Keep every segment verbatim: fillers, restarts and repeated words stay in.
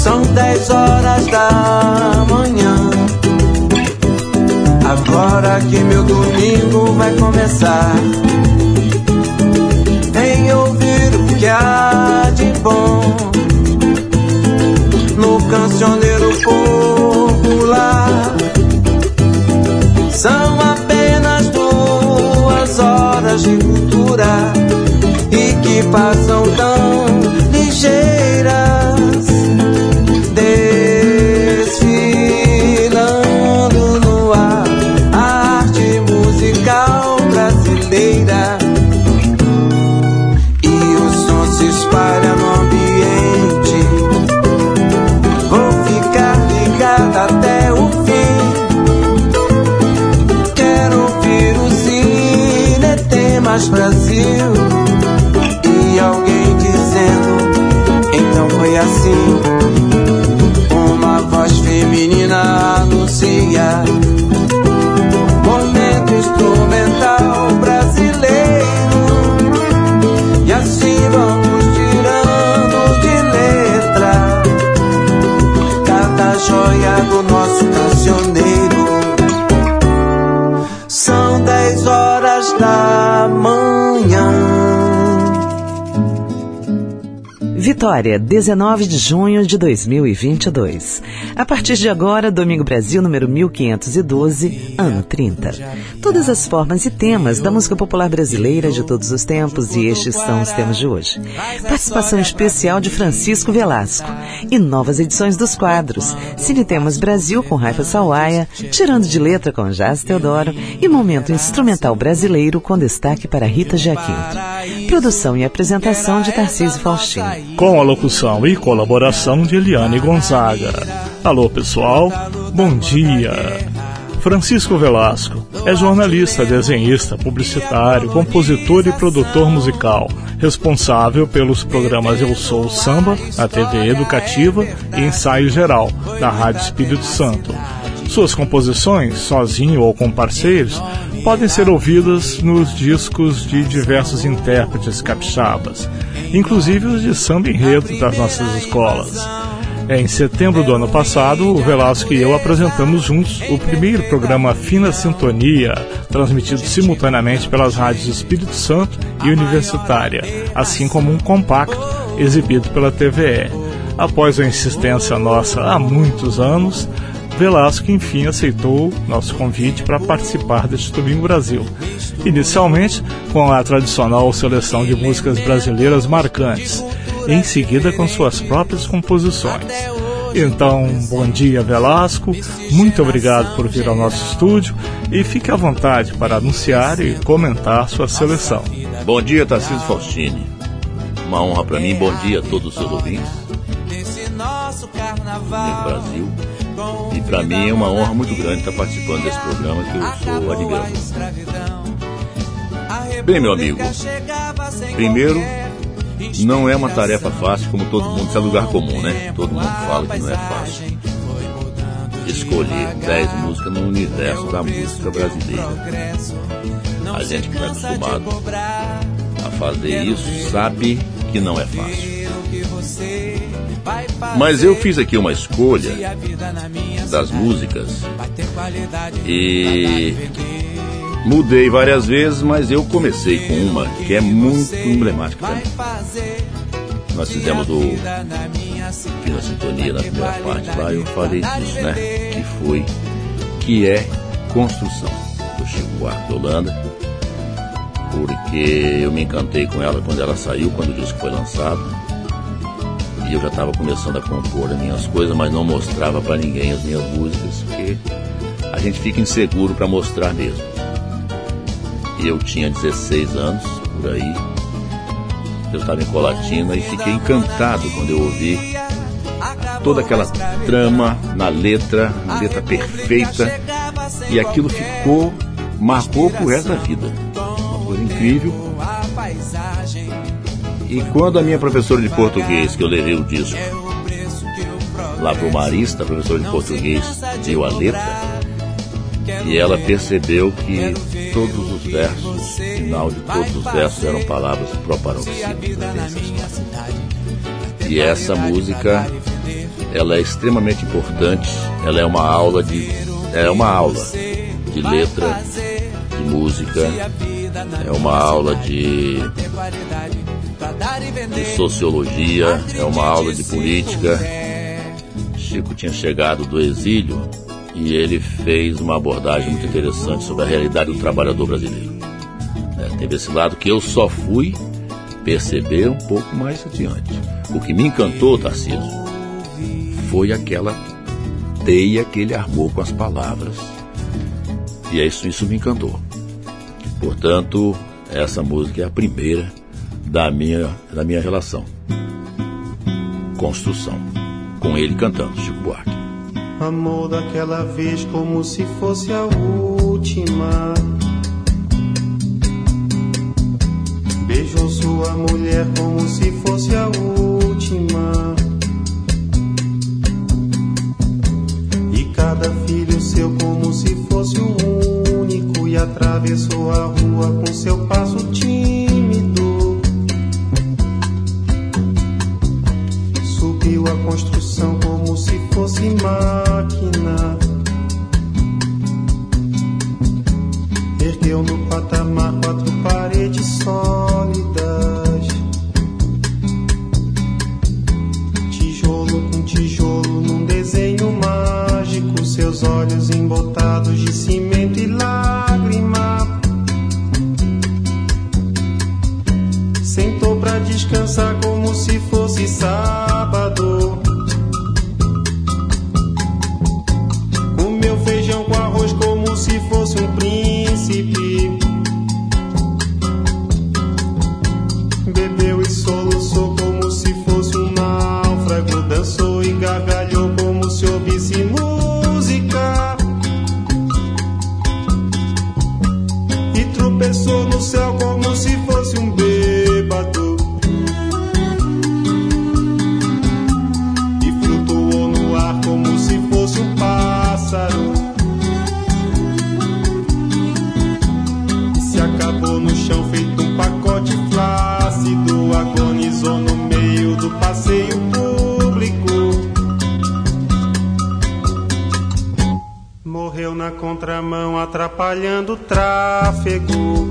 São dez horas da manhã. Agora que meu domingo vai começar, em ouvir o que há de bom no cancioneiro popular. São apenas duas horas de cultura e que passam tão ligeiras, desfilando no ar a arte musical brasileira. E o som se espalha no ambiente. Vou ficar ligado até o fim. Quero ouvir o Cine Tem Mais Brasil. E alguém dizendo, então foi assim. Uma voz feminina anuncia momento instrumental brasileiro. E assim vamos tirando de letra cada joia do nosso cancioneiro. São dez horas da manhã. Vitória, dezenove de junho de dois mil e vinte e dois. A partir de agora, Domingo Brasil número mil quinhentos e doze, ano trinta. Todas as formas e temas da música popular brasileira de todos os tempos, e estes são os temas de hoje. Participação especial de Francisco Velasco e novas edições dos quadros Cine Temas Brasil com Raifa Sawaia, Tirando de Letra com Jazz Teodoro e Momento Instrumental Brasileiro com destaque para Rita Giaquinto. Produção e apresentação de Tarcísio Faustino, com a locução e colaboração de Eliane Gonzaga. Alô pessoal, bom dia. Francisco Velasco é jornalista, desenhista, publicitário, compositor e produtor musical, responsável pelos programas Eu Sou o Samba, na T V Educativa, e Ensaio Geral, da Rádio Espírito Santo. Suas composições, sozinho ou com parceiros, podem ser ouvidas nos discos de diversos intérpretes capixabas, inclusive os de samba enredo das nossas escolas. Em setembro do ano passado, o Velasco e eu apresentamos juntos o primeiro programa Fina Sintonia, transmitido simultaneamente pelas rádios Espírito Santo e Universitária, assim como um compacto exibido pela T V E. Após a insistência nossa há muitos anos, Velasco enfim aceitou nosso convite para participar deste Domingo Brasil, inicialmente com a tradicional seleção de músicas brasileiras marcantes, em seguida com suas próprias composições. Então, bom dia Velasco, muito obrigado por vir ao nosso estúdio e fique à vontade para anunciar e comentar sua seleção. Bom dia Tarcísio Faustini, uma honra para mim, bom dia a todos os seus ouvintes no Brasil. E para mim é uma honra muito grande estar participando desse programa que eu sou admirador. Bem, meu amigo, primeiro, não é uma tarefa fácil, como todo mundo, isso é lugar comum, né? Todo mundo fala que não é fácil escolher dez músicas no universo da música brasileira. A gente que está acostumado a fazer isso sabe que não é fácil. Mas eu fiz aqui uma escolha das músicas e mudei várias vezes, mas eu comecei com uma que é muito emblemática para mim. Nós fizemos o Fina Sintonia na primeira parte lá, eu falei disso, né? Que foi, que é Construção, do Chico Buarque de Holanda, porque eu me encantei com ela quando ela saiu, quando o disco foi lançado. E eu já estava começando a compor as minhas coisas, mas não mostrava para ninguém as minhas músicas, porque a gente fica inseguro para mostrar mesmo. E eu tinha dezesseis anos, por aí. Eu estava em Colatina e fiquei encantado quando eu ouvi toda aquela trama na letra, na letra perfeita. E aquilo ficou, marcou pro resto da vida. Uma coisa incrível. E quando a minha professora de português, que eu levei o disco lá pro Marista, a professora de português deu a letra, e ela percebeu que todos os versos, o final de todos os versos eram palavras proparoxítonas. E essa música ela é extremamente importante. Ela é uma aula de, é uma aula de letra, de música, é uma aula de, de sociologia, é uma aula de política. Chico tinha chegado do exílio e ele fez uma abordagem muito interessante sobre a realidade do trabalhador brasileiro. É, teve esse lado que eu só fui perceber um pouco mais adiante. O que me encantou, Tarcísio, foi aquela teia que ele armou com as palavras. E é isso, isso me encantou. Portanto, essa música é a primeira da minha, da minha relação. Construção. Com ele cantando, Chico Buarque. Amor daquela vez como se fosse a última. Beijou sua mulher como se fosse a última. E cada filho seu como se fosse o único. E atravessou a rua com seu passo tímido. Subiu a construção como se fosse máquina. Ergueu no patamar quatro paredes sólidas. Tijolo com tijolo num desenho mágico. Seus olhos embotados de cimento e lágrima. Sentou pra descansar como se fosse sábado. Comeu feijão com arroz como se fosse um príncipe. Bebeu e soluçou como se fosse um náufrago. Dançou e gargalhou como se ouvisse música. E tropeçou no céu como se fosse um bêbado. E flutuou no ar como se fosse um pássaro. E se acabou no chão feito um pacote flácido. Agonizou no meio do passeio público. Morreu na contramão atrapalhando o tráfego.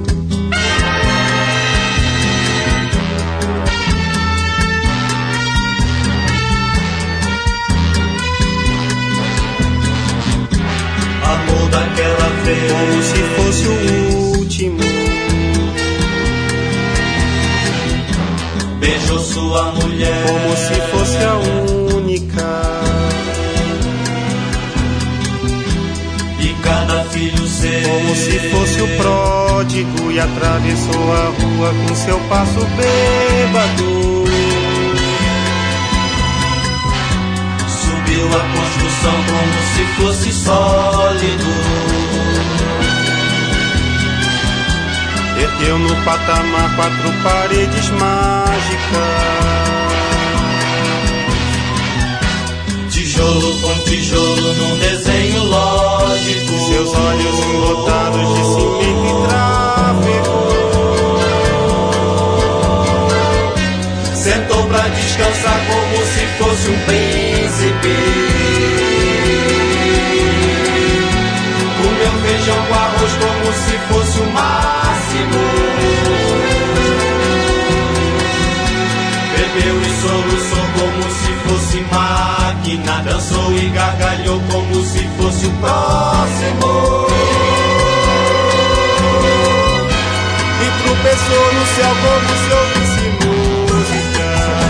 Amor daquela vez Como se fosse o último. beijou sua mulher Como se fosse a única. e cada filho seu Como se fosse o pródigo. E atravessou a rua com seu passo bêbado. subiu a construção como se fosse sólido. Ergueu no patamar quatro paredes mágicas. Tijolo com tijolo num desenho lógico. Seus olhos embotados de cimento e tráfego. Sentou pra descansar como se fosse um príncipe. Comeu feijão com arroz como se fosse o máximo. Bebeu e soluçou como se fosse máquina. Dançou e gargalhou como se fosse o próximo. E tropeçou no céu como se ouvisse música.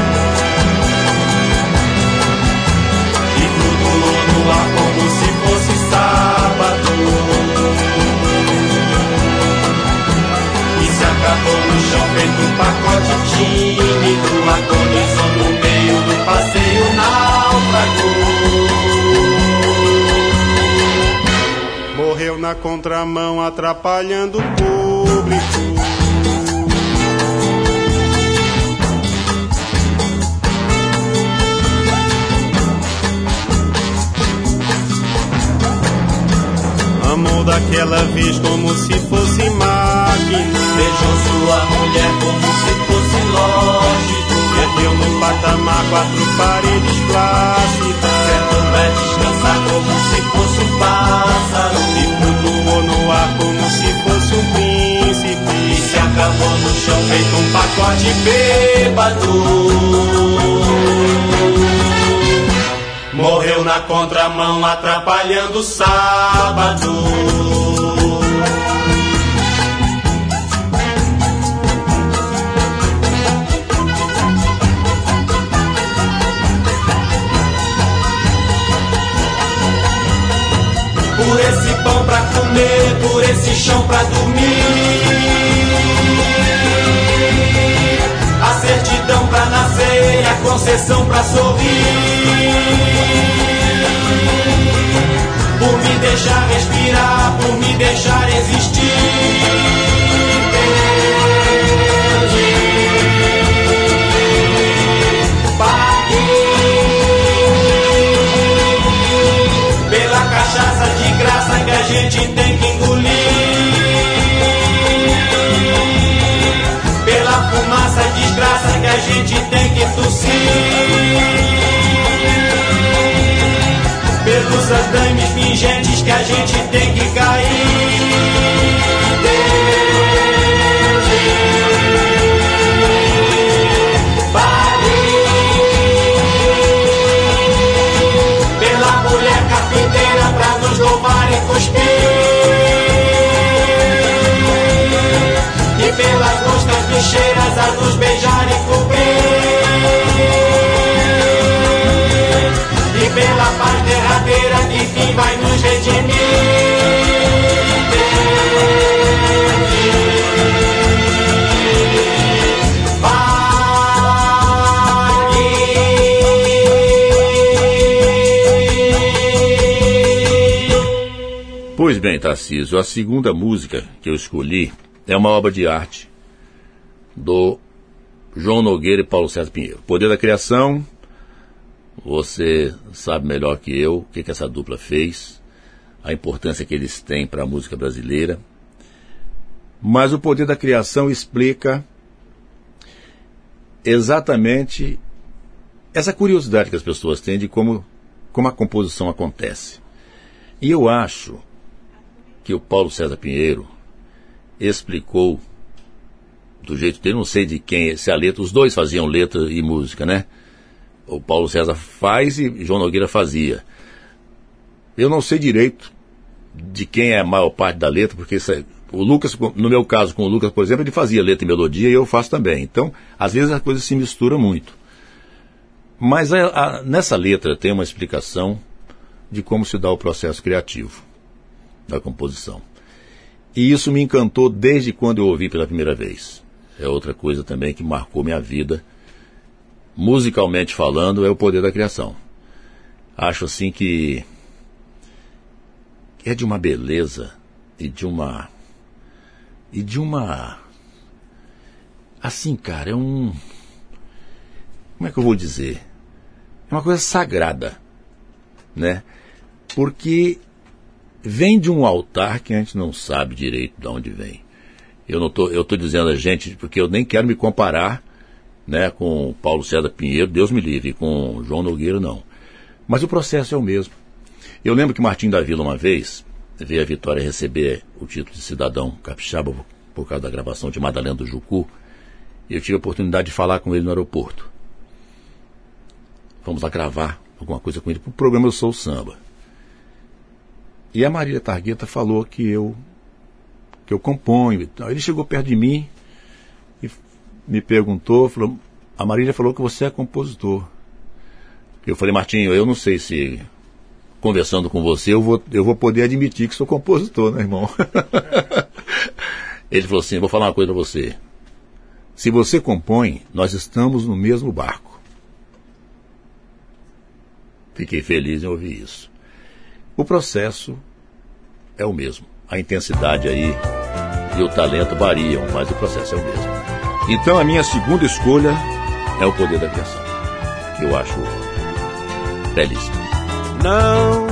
E flutuou no ar como se fosse sábado. E se acabou no chão feito um pacote tímido. Agonizou no meio do passeio náufrago. Morreu na contramão atrapalhando o público. Amou daquela vez como se fosse máquina. Beijou sua mulher como se fosse lógico. Ergueu no patamar quatro paredes plácidas. de bêbado. Morreu na contramão atrapalhando o sábado. Por esse pão pra comer, por esse chão pra dormir, a certidão pra nascer e a concessão pra sorrir. Por me deixar respirar, por me deixar existir. Pela cachaça de graça que a gente tem que engolir, pela fumaça desgraça que a gente tem que tossir, pelos andames pingentes que a gente tem que cair. Pela mulher carpinteira pra nos louvar e cuspir, e pelas moscas bicheiras a nos beijar e cobrir, e pela paz derradeira que fim vai nos redimir. Pois bem, Tarcísio, a segunda música que eu escolhi é uma obra de arte do João Nogueira e Paulo César Pinheiro. Poder da Criação, você sabe melhor que eu o que, que essa dupla fez, a importância que eles têm para a música brasileira. Mas o Poder da Criação explica exatamente essa curiosidade que as pessoas têm de como, como a composição acontece. E eu acho que o Paulo César Pinheiro explicou do jeito dele, não sei de quem, se a letra, os dois faziam letra e música, né? O Paulo César faz e João Nogueira fazia. Eu não sei direito de quem é a maior parte da letra, porque isso é, o Lucas, no meu caso com o Lucas, por exemplo, ele fazia letra e melodia e eu faço também. Então, às vezes a coisa se mistura muito. Mas a, a, nessa letra tem uma explicação de como se dá o processo criativo da composição. E isso me encantou desde quando eu ouvi pela primeira vez. É outra coisa também que marcou minha vida, musicalmente falando, é o Poder da Criação. Acho assim que é de uma beleza e de uma e de uma assim, cara, é um, como é que eu vou dizer? É uma coisa sagrada, né? Porque vem de um altar que a gente não sabe direito de onde vem. Eu não tô, eu tô dizendo a gente porque eu nem quero me comparar, né, com Paulo César Pinheiro, Deus me livre, com João Nogueira não. Mas o processo é o mesmo. Eu lembro que Martim da Vila uma vez veio a Vitória receber o título de cidadão capixaba por causa da gravação de Madalena do Jucu, e eu tive a oportunidade de falar com ele no aeroporto. Vamos lá gravar alguma coisa com ele para o programa Eu Sou o Samba. E a Marília Targueta falou que eu, que eu componho e tal. Ele chegou perto de mim e me perguntou, falou, a Marília falou que você é compositor. Eu falei, Martinho, eu não sei se conversando com você eu vou, eu vou poder admitir que sou compositor, né, irmão? Ele falou assim, vou falar uma coisa para você. Se você compõe, nós estamos no mesmo barco. Fiquei feliz em ouvir isso. O processo é o mesmo. A intensidade aí e o talento variam, mas o processo é o mesmo. Então a minha segunda escolha é o Poder da Criação, que eu acho belíssimo. Não,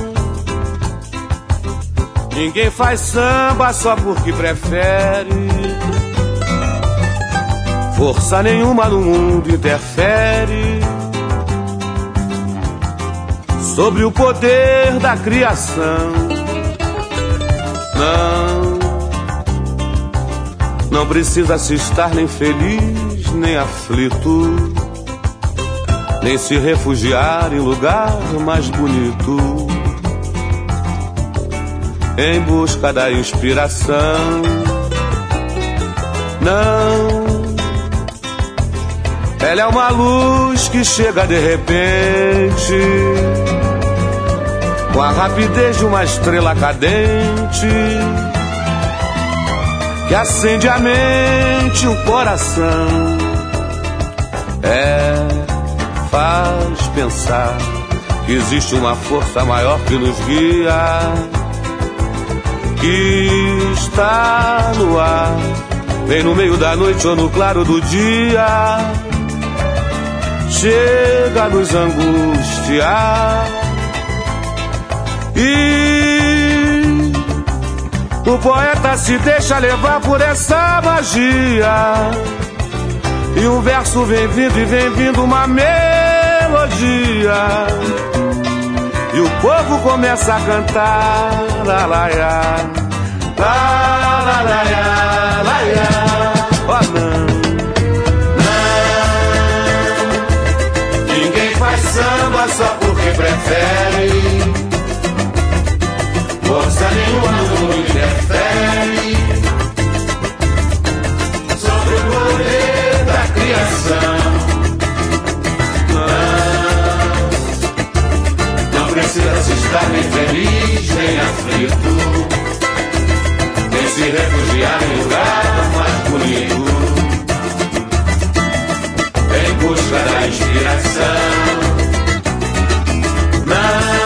ninguém faz samba só porque prefere. Força nenhuma no mundo interfere sobre o poder da criação. Não, não precisa se estar nem feliz nem aflito, nem se refugiar em lugar mais bonito, em busca da inspiração. Não, ela é uma luz que chega de repente, com a rapidez de uma estrela cadente, que acende a mente, o coração. É, faz pensar que existe uma força maior que nos guia, que está no ar, vem no meio da noite ou no claro do dia, chega a nos angustiar. E o poeta se deixa levar por essa magia, e um verso vem vindo e vem vindo uma melodia, e o povo começa a cantar la la ya, la la la ya, la ya. Oh não, não, ninguém faz samba só porque prefere, força nenhuma no mundo interfere sobre o poder da criação. Não, não precisa se estar nem feliz nem aflito, nem se refugiar em lugar mais bonito, em busca da inspiração. Não,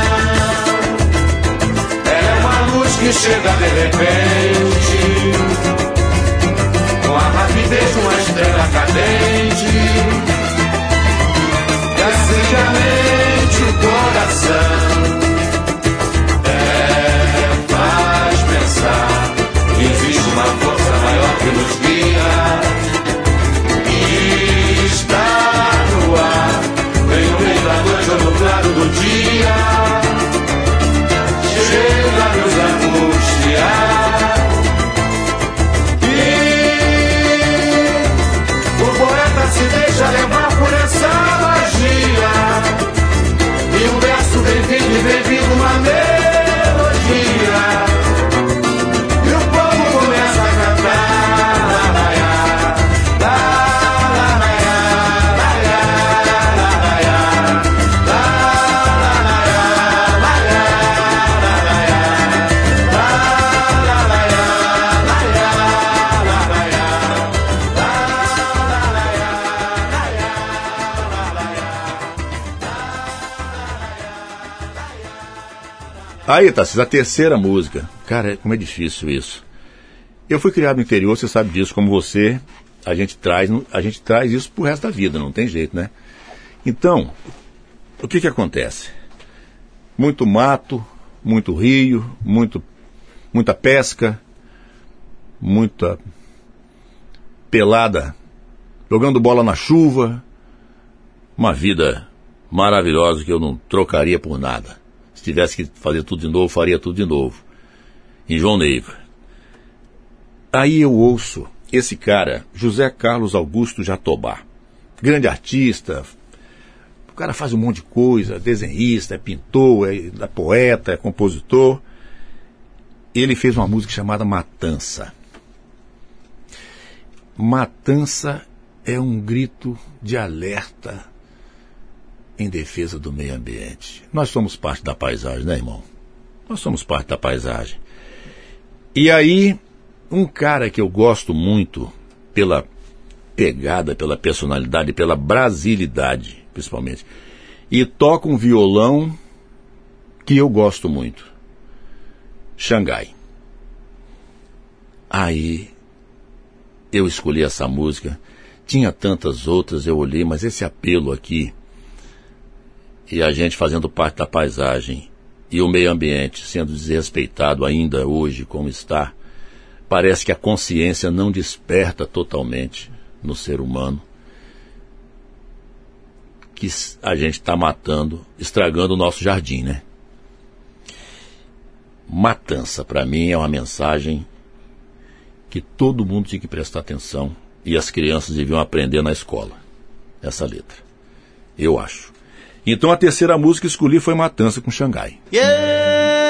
que chega de repente, com a rapidez de uma estrela cadente, que acende a mente, o coração. É, faz pensar que existe uma força maior que nos guia, e está no ar, vem no meio da noite ou no claro do dia, chega a nos angustiar. E o poeta se deixa levar por essa magia, e um verso vem vindo e vem vindo uma melodia, e o povo começa a cantar la la ya, la la la ya, la ya, la la ya, la la la ya, la ya. Aí, Tassis, a terceira música. Cara, como é difícil isso. Eu fui criado no interior, você sabe disso, como você, a gente traz, a gente traz isso pro resto da vida, não tem jeito, né? Então, o que que acontece? Muito mato, muito rio, muito, muita pesca, muita pelada, jogando bola na chuva, uma vida maravilhosa que eu não trocaria por nada. Se tivesse que fazer tudo de novo, faria tudo de novo. Em João Neiva. Aí eu ouço esse cara, José Carlos Augusto Jatobá. Grande artista. O cara faz um monte de coisa, desenhista, é pintor, é, é poeta, é compositor. Ele fez uma música chamada Matança. Matança é um grito de alerta em defesa do meio ambiente. Nós somos parte da paisagem, né, irmão? Nós somos parte da paisagem. E aí, um cara que eu gosto muito pela pegada, pela personalidade, pela brasilidade, principalmente, e toca um violão que eu gosto muito. Xangai. Aí, eu escolhi essa música. Tinha tantas outras, eu olhei, mas esse apelo aqui, e a gente fazendo parte da paisagem, e o meio ambiente sendo desrespeitado ainda hoje como está, parece que a consciência não desperta totalmente no ser humano, que a gente está matando, estragando o nosso jardim, né? Matança, para mim, é uma mensagem que todo mundo tem que prestar atenção e as crianças deviam aprender na escola essa letra, eu acho. Então a terceira música que escolhi foi Matança com Xangai. Yeah!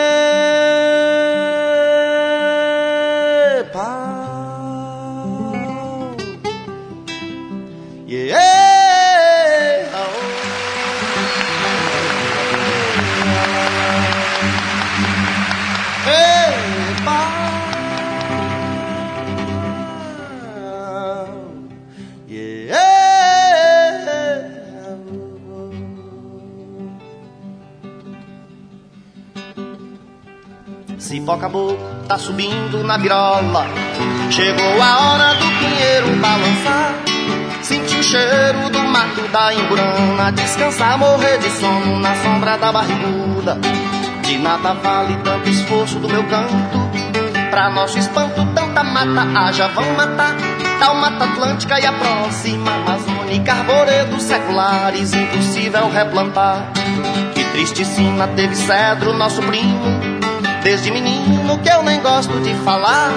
Cipó caboclo tá subindo na virola, chegou a hora do pinheiro balançar. Senti o cheiro do mato da Imburana, descansar, morrer de sono na sombra da barriguda. De nada vale tanto esforço do meu canto, pra nosso espanto tanta mata haja, vão matar. Tal Mata Atlântica e a próxima Amazônica, arvoredos seculares, impossível replantar. Que triste sina teve cedro, nosso primo, desde menino que eu nem gosto de falar.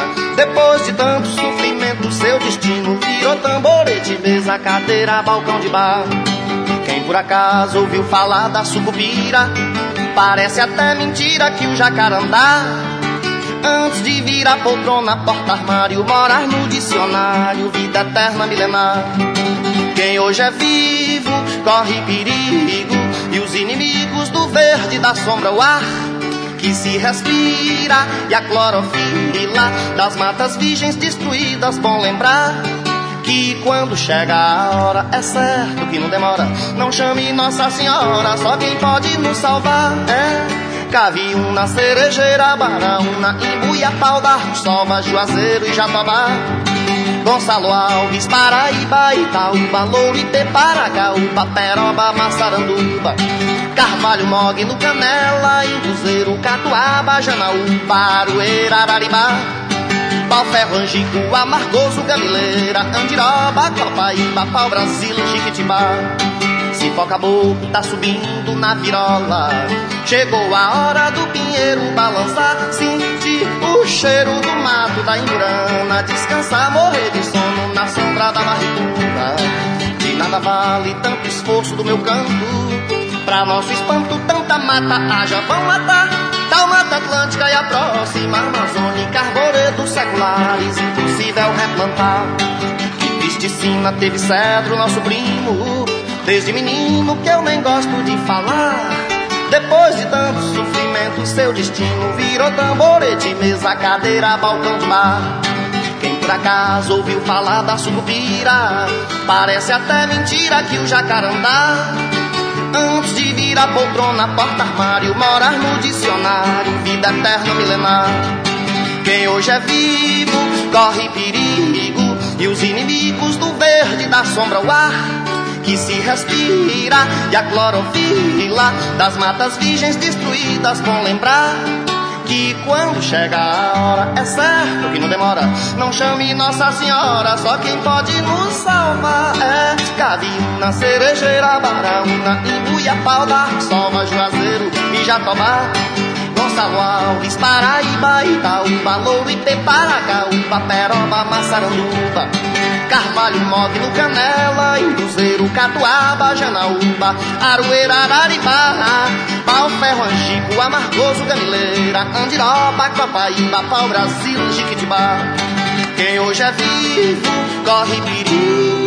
Depois de tanto sofrimento, seu destino virou tamborete, mesa, cadeira, balcão de bar. Quem por acaso ouviu falar da sucupira, parece até mentira que o jacarandá, antes de vir a poltrona, porta-armário, morar no dicionário, vida eterna milenar. Quem hoje é vivo corre perigo, e os inimigos do verde da sombra, o ar que se respira e a clorofila das matas virgens destruídas. Bom lembrar que quando chega a hora, é certo que não demora. Não chame Nossa Senhora, só quem pode nos salvar é Caviúna, Cerejeira, Baraúna, Imbuiapau, Darçova, Juazeiro e Jatobá. Gonçalo Alves, Paraíba, Itaúba, Lourité, Paragaúba, Peroba, Massaranduba, Carvalho, Mogno, Canela, Induzeiro, Catuaba, Janaúba, Aroeira, Araribá, Pau-Ferro, Angico, Amargoso, Gamileira, Andiroba, Copaíba, Pau-Brasil, Chiquitibá. Cipó caboclo tá subindo na virola, chegou a hora do pinheiro balançar. Senti o cheiro do mato da Imburana, descansar, morrer de sono na sombra da barriguda. De nada vale tanto esforço do meu canto, pra nosso espanto tanta mata haja, vão matar. Tal Mata Atlântica e a próxima Amazônica, arvoredos seculares, impossível replantar. Que triste sina teve cedro, nosso primo, desde menino que eu nem gosto de falar. Depois de tanto sofrimento, seu destino virou tamborete, mesa, cadeira, balcão de bar. Quem por acaso ouviu falar da sucupira, parece até mentira que o jacarandá, antes de vir a poltrona, porta-armário, morar no dicionário, vida eterna milenar. Quem hoje é vivo corre perigo, e os inimigos do verde da sombra, o ar que se respira e a clorofila das matas virgens destruídas. Bom lembrar que quando chega a hora, é certo que não demora. Não chame Nossa Senhora, só quem pode nos salvar é Caviúna, Cerejeira, Baraúna, Imbuiapau, Darçova, Juazeiro e Jatobá. Gonçalo Alves, Paraíba, Itaúba, Lourité, Paragaúba, Peroba, Massaranduba, Carvalho, Mogno, Canela, Induzeiro, Catuaba, Janaúba, Aroeira, Araribá, Pau-Ferro, Angico, Amargoso, Gamileira, Andiroba, Copaíba, Pau-Brasil, Chiquitibá. Quem hoje é vivo corre perigo.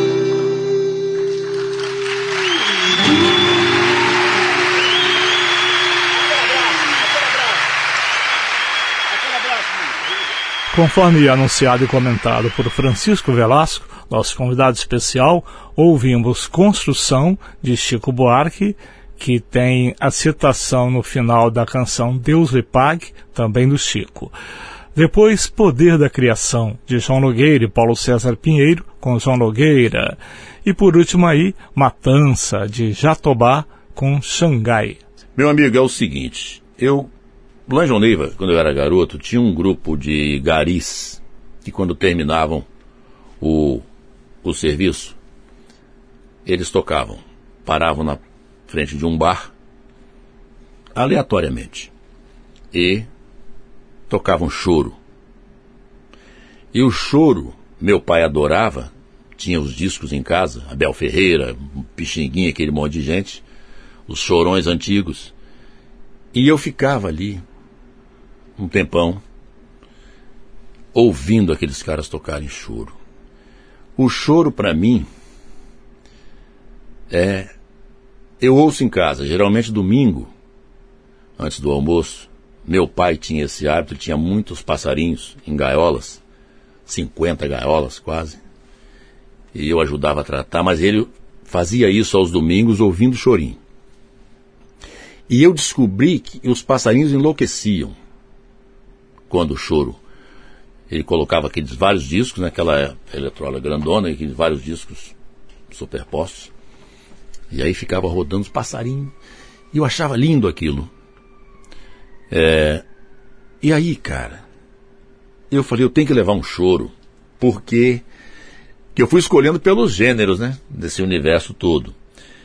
Conforme anunciado e comentado por Francisco Velasco, nosso convidado especial, ouvimos Construção, de Chico Buarque, que tem a citação no final da canção Deus lhe pague, também do Chico. Depois, Poder da Criação, de João Nogueira e Paulo César Pinheiro, com João Nogueira. E por último aí, Matança, de Jatobá, com Xangai. Meu amigo, é o seguinte, eu... Lá em João Neiva, quando eu era garoto, tinha um grupo de garis que quando terminavam o, o serviço, eles tocavam, paravam na frente de um bar, aleatoriamente, e tocavam choro. E o choro meu pai adorava, tinha os discos em casa, Abel Ferreira, Pixinguinha, aquele monte de gente, os chorões antigos. E eu ficava ali um tempão ouvindo aqueles caras tocarem choro. O choro para mim é... Eu ouço em casa, geralmente domingo, antes do almoço. Meu pai tinha esse hábito, ele tinha muitos passarinhos em gaiolas, cinquenta gaiolas quase, e eu ajudava a tratar, mas ele fazia isso aos domingos ouvindo chorinho. E eu descobri que os passarinhos enlouqueciam quando o choro... Ele colocava aqueles vários discos, naquela eletrola grandona, aqueles vários discos superpostos, e aí ficava rodando os passarinhos, e eu achava lindo aquilo. É... E aí, cara, eu falei, eu tenho que levar um choro, porque que eu fui escolhendo pelos gêneros, né, desse universo todo.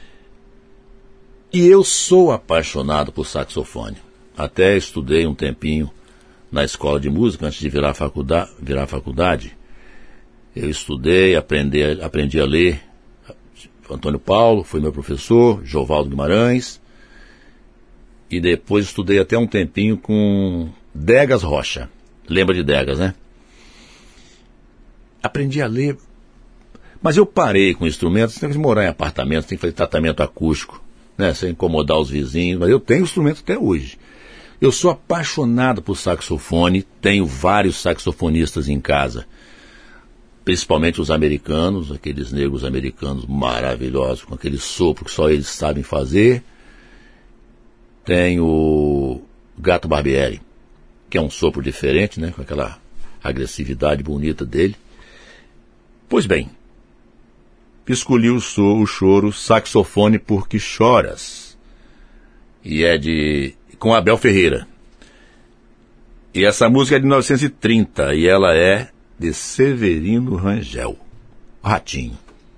E eu sou apaixonado por saxofone. Até estudei um tempinho na escola de música, antes de virar faculdade, virar faculdade. Eu estudei, aprendi, aprendi a ler. Antônio Paulo foi meu professor, Jovaldo Guimarães. E depois estudei até um tempinho com Degas Rocha. Lembra de Degas, né? Aprendi a ler, mas eu parei com instrumentos. Tem que morar em apartamento, tem que fazer tratamento acústico, né, sem incomodar os vizinhos. Mas eu tenho instrumento até hoje. Eu sou apaixonado por saxofone, tenho vários saxofonistas em casa, principalmente os americanos, aqueles negros americanos maravilhosos, com aquele sopro que só eles sabem fazer. Tenho o Gato Barbieri, que é um sopro diferente, né, com aquela agressividade bonita dele. Pois bem, escolhi o, so, o choro Saxofone Porque Choras, e é de... com Abel Ferreira. E essa música é de mil novecentos e trinta, e ela é de Severino Rangel, Ratinho.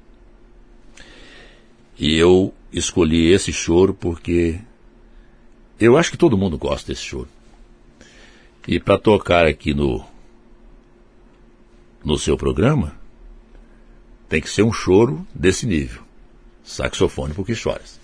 E eu escolhi esse choro porque eu acho que todo mundo gosta desse choro. E para tocar aqui no, no seu programa, tem que ser um choro desse nível. Saxofone Porque Choras.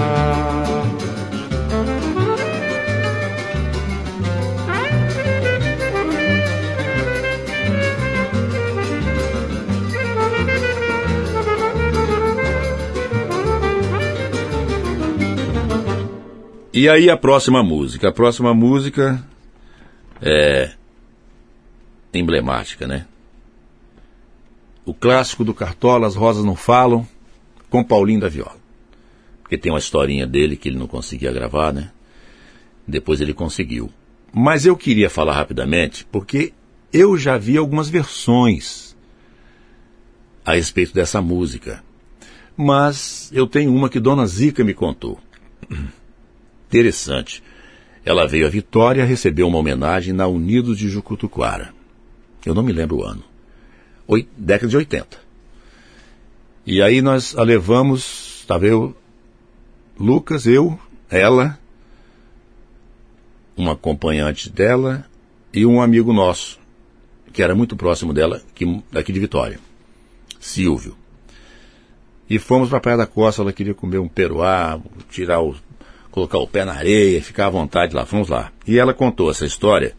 E aí a próxima música, a próxima música é emblemática, né? O clássico do Cartola, As Rosas Não Falam, com Paulinho da Viola. Porque tem uma historinha dele que ele não conseguia gravar, né? Depois ele conseguiu. Mas eu queria falar rapidamente, porque eu já vi algumas versões a respeito dessa música. Mas eu tenho uma que Dona Zica me contou. Interessante. Ela veio a Vitória receber uma homenagem na Unidos de Jucutuquara. Eu não me lembro o ano. Oi, década de oitenta. E aí nós a levamos, estava eu, Lucas, eu, ela, uma acompanhante dela e um amigo nosso, que era muito próximo dela, que, daqui de Vitória, Silvio. E fomos para a Praia da Costa, ela queria comer um peruá, tirar o colocar o pé na areia, ficar à vontade lá, fomos lá. E ela contou essa história.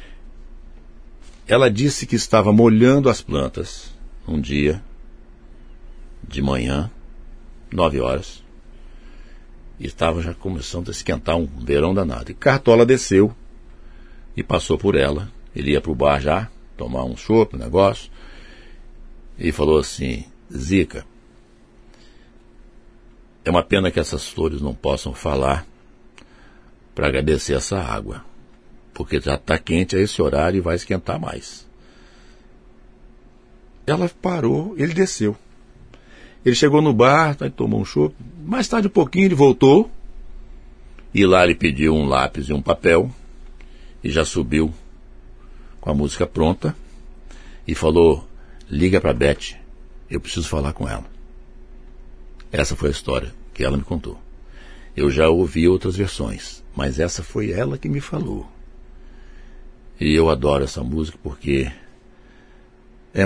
Ela disse que estava molhando as plantas um dia, de manhã, nove horas, e estava já começando a esquentar um verão danado. E Cartola desceu e passou por ela. Ele ia para o bar já, tomar um chopp, um negócio, e falou assim: Zica, é uma pena que essas flores não possam falar para agradecer essa água, porque já está quente a esse horário e vai esquentar mais. Ela parou, ele desceu. Ele chegou no bar, tomou um chopp. Mais tarde um pouquinho ele voltou, e lá ele pediu um lápis e um papel, e já subiu com a música pronta, e falou: liga para Beth, eu preciso falar com ela. Essa foi a história que ela me contou. Eu já ouvi outras versões, mas essa foi ela que me falou. E eu adoro essa música porque é,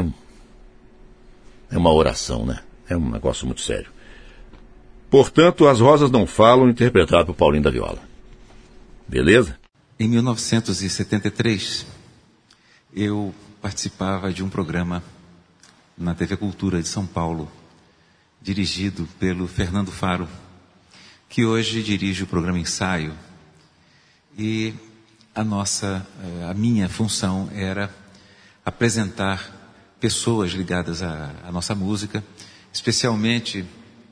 é uma oração, né? É um negócio muito sério. Portanto, As Rosas Não Falam, interpretado por Paulinho da Viola. Beleza? Em mil novecentos e setenta e três, eu participava de um programa na T V Cultura de São Paulo, dirigido pelo Fernando Faro, que hoje dirige o programa Ensaio. E a nossa, a minha função era apresentar pessoas ligadas à, à nossa música, especialmente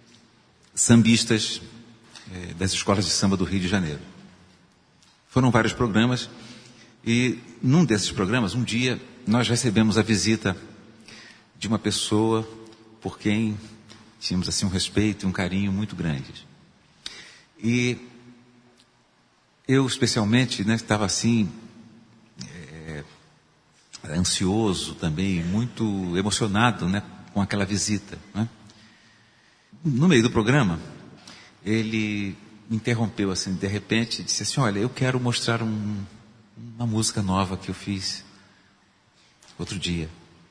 sambistas eh, das escolas de samba do Rio de Janeiro. Foram vários programas, e num desses programas, um dia, nós recebemos a visita de uma pessoa por quem tínhamos assim um respeito e um carinho muito grandes. E eu, especialmente, né, estava assim, é, ansioso também, muito emocionado, né, com aquela visita, né? No meio do programa, ele me interrompeu assim, de repente, e disse assim: olha, eu quero mostrar um, uma música nova que eu fiz outro dia.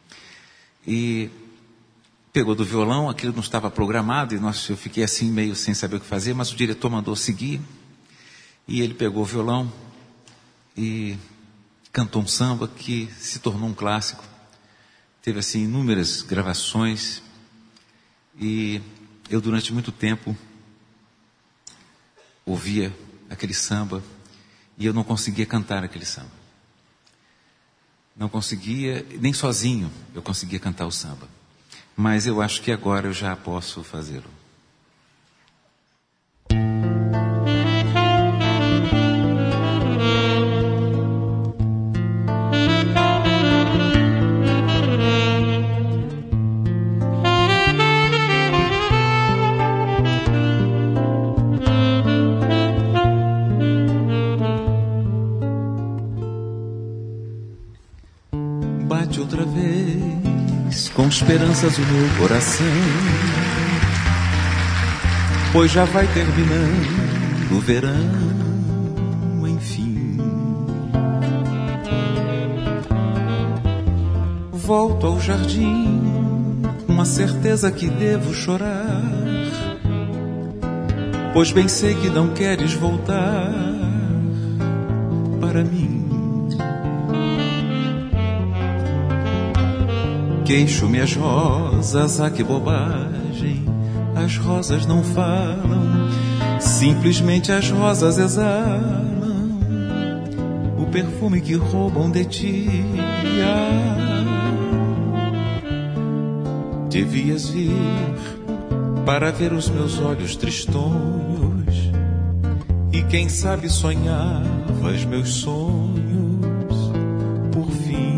E pegou do violão, aquilo não estava programado, e nós, eu fiquei assim meio sem saber o que fazer, mas o diretor mandou seguir, e ele pegou o violão e cantou um samba que se tornou um clássico. Teve assim inúmeras gravações, e eu durante muito tempo ouvia aquele samba e eu não conseguia cantar aquele samba. Não conseguia, nem sozinho eu conseguia cantar o samba. Mas eu acho que agora eu já posso fazê-lo. Bate outra vez com esperanças o meu coração, pois já vai terminando o verão, enfim. Volto ao jardim com a certeza que devo chorar, pois bem sei que não queres voltar para mim. Queixo-me as rosas, ah que bobagem, as rosas não falam, simplesmente as rosas exalam o perfume que roubam de ti. Devias vir para ver os meus olhos tristonhos e quem sabe sonhavas meus sonhos por fim.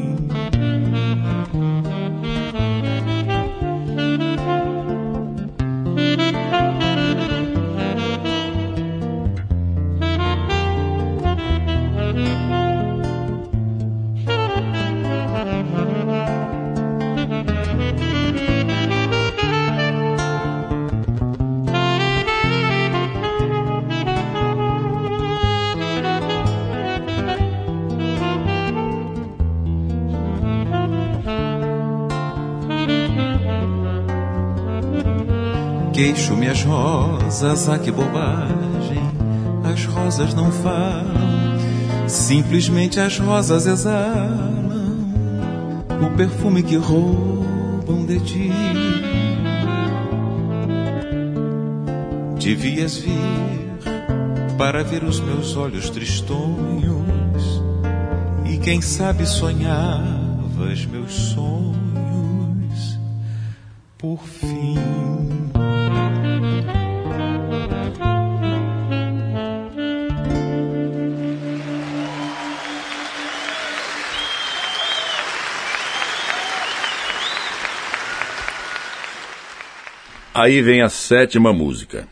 Queixo-me as rosas, ah que bobagem, as rosas não falam, simplesmente as rosas exalam o perfume que roubam de ti. Devias vir para ver os meus olhos tristonhos e quem sabe sonhavas meus sonhos por fim. Aí vem a sétima música.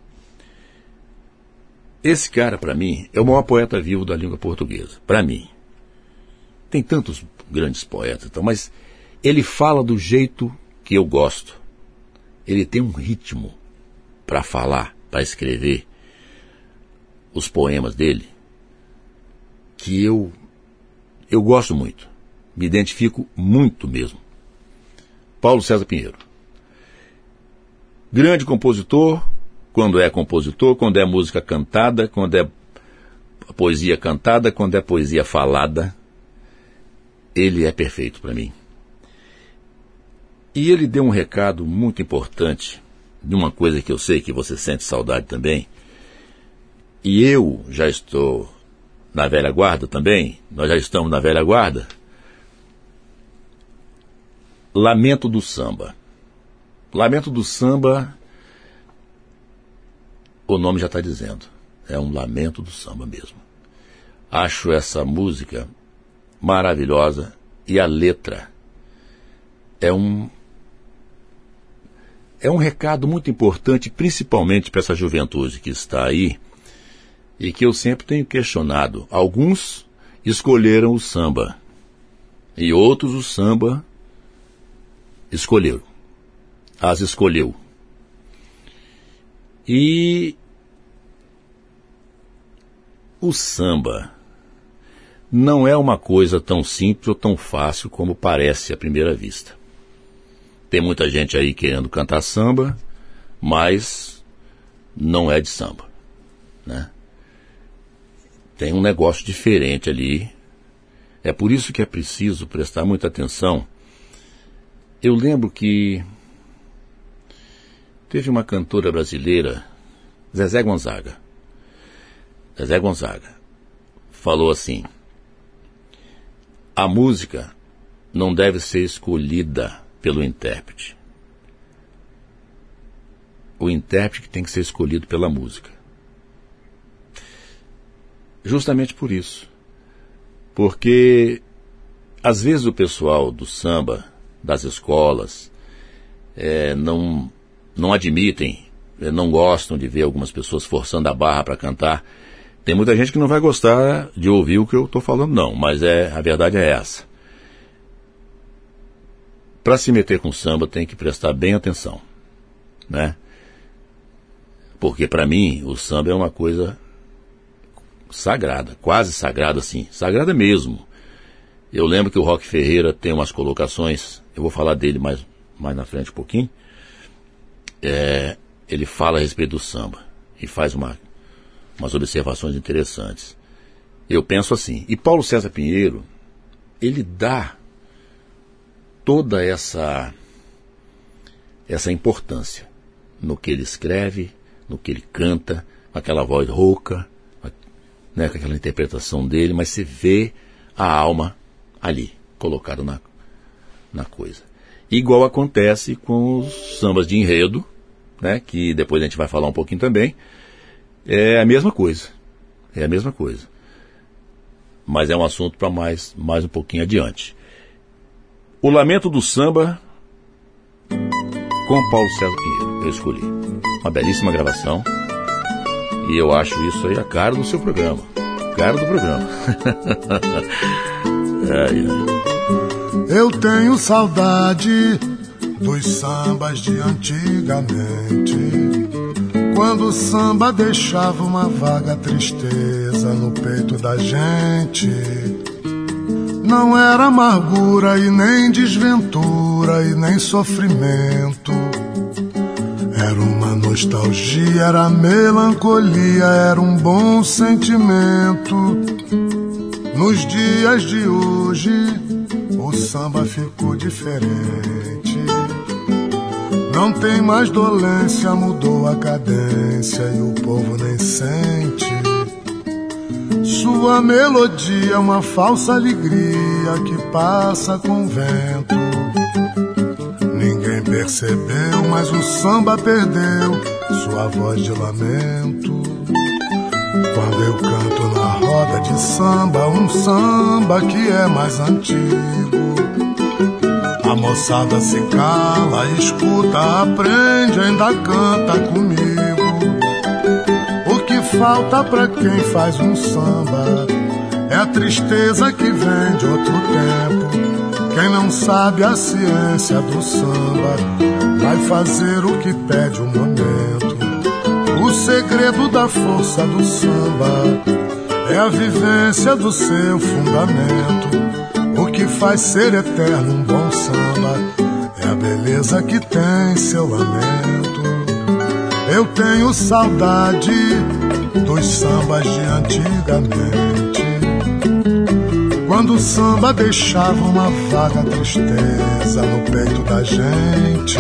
Esse cara, para mim, é o maior poeta vivo da língua portuguesa. Para mim. Tem tantos grandes poetas, então, mas ele fala do jeito que eu gosto. Ele tem um ritmo para falar, para escrever os poemas dele, que eu, eu gosto muito. Me identifico muito mesmo. Paulo César Pinheiro. Grande compositor, quando é compositor, quando é música cantada, quando é poesia cantada, quando é poesia falada, ele é perfeito para mim. E ele deu um recado muito importante, de uma coisa que eu sei que você sente saudade também, e eu já estou na velha guarda também, nós já estamos na velha guarda. Lamento do Samba. Lamento do Samba, o nome já está dizendo, é um lamento do samba mesmo. Acho essa música maravilhosa e a letra é um, é um recado muito importante, principalmente para essa juventude que está aí e que eu sempre tenho questionado. Alguns escolheram o samba e outros o samba escolheram. As escolheu. E o samba não é uma coisa tão simples ou tão fácil como parece à primeira vista. Tem muita gente aí querendo cantar samba, mas não é de samba, né? Tem um negócio diferente ali. É por isso que é preciso prestar muita atenção. Eu lembro que teve uma cantora brasileira, Zezé Gonzaga. Zezé Gonzaga falou assim: a música não deve ser escolhida pelo intérprete. O intérprete tem que ser escolhido pela música. Justamente por isso. Porque às vezes o pessoal do samba, das escolas, é, não... não admitem, não gostam de ver algumas pessoas forçando a barra para cantar. Tem muita gente que não vai gostar de ouvir o que eu estou falando, não, mas é, a verdade é essa. Para se meter com samba tem que prestar bem atenção, né? Porque para mim o samba é uma coisa sagrada, quase sagrada assim, sagrada mesmo. Eu lembro que o Roque Ferreira tem umas colocações, eu vou falar dele mais, mais na frente um pouquinho. É, ele fala a respeito do samba. e faz uma, umas observações interessantes. Eu penso assim, e Paulo César Pinheiro, ele dá toda essa, essa importância no que ele escreve, no que ele canta, com aquela voz rouca, né, com aquela interpretação dele, mas você vê a alma ali, colocada na, na coisa. Igual acontece com os sambas de enredo, né, que depois a gente vai falar um pouquinho também, é a mesma coisa, é a mesma coisa. Mas é um assunto para mais, mais um pouquinho adiante. O Lamento do Samba, com Paulo César Pinheiro, eu escolhi. Uma belíssima gravação, e eu acho isso aí a cara do seu programa, cara do programa. Ai, ai. Eu tenho saudade dos sambas de antigamente, quando o samba deixava uma vaga tristeza no peito da gente. Não era amargura e nem desventura e nem sofrimento, era uma nostalgia, era melancolia, era um bom sentimento. Nos dias de hoje o samba ficou diferente, não tem mais dolência, mudou a cadência e o povo nem sente. Sua melodia é uma falsa alegria que passa com vento. Ninguém percebeu, mas o samba perdeu sua voz de lamento. Quando eu canto na roda de samba, um samba que é mais antigo, a moçada se cala, escuta, aprende, ainda canta comigo. O que falta pra quem faz um samba é a tristeza que vem de outro tempo. Quem não sabe a ciência do samba vai fazer o que pede o momento. O segredo da força do samba é a vivência do seu fundamento. O que faz ser eterno um bom samba é a beleza que tem seu lamento. Eu tenho saudade dos sambas de antigamente, quando o samba deixava uma vaga tristeza no peito da gente.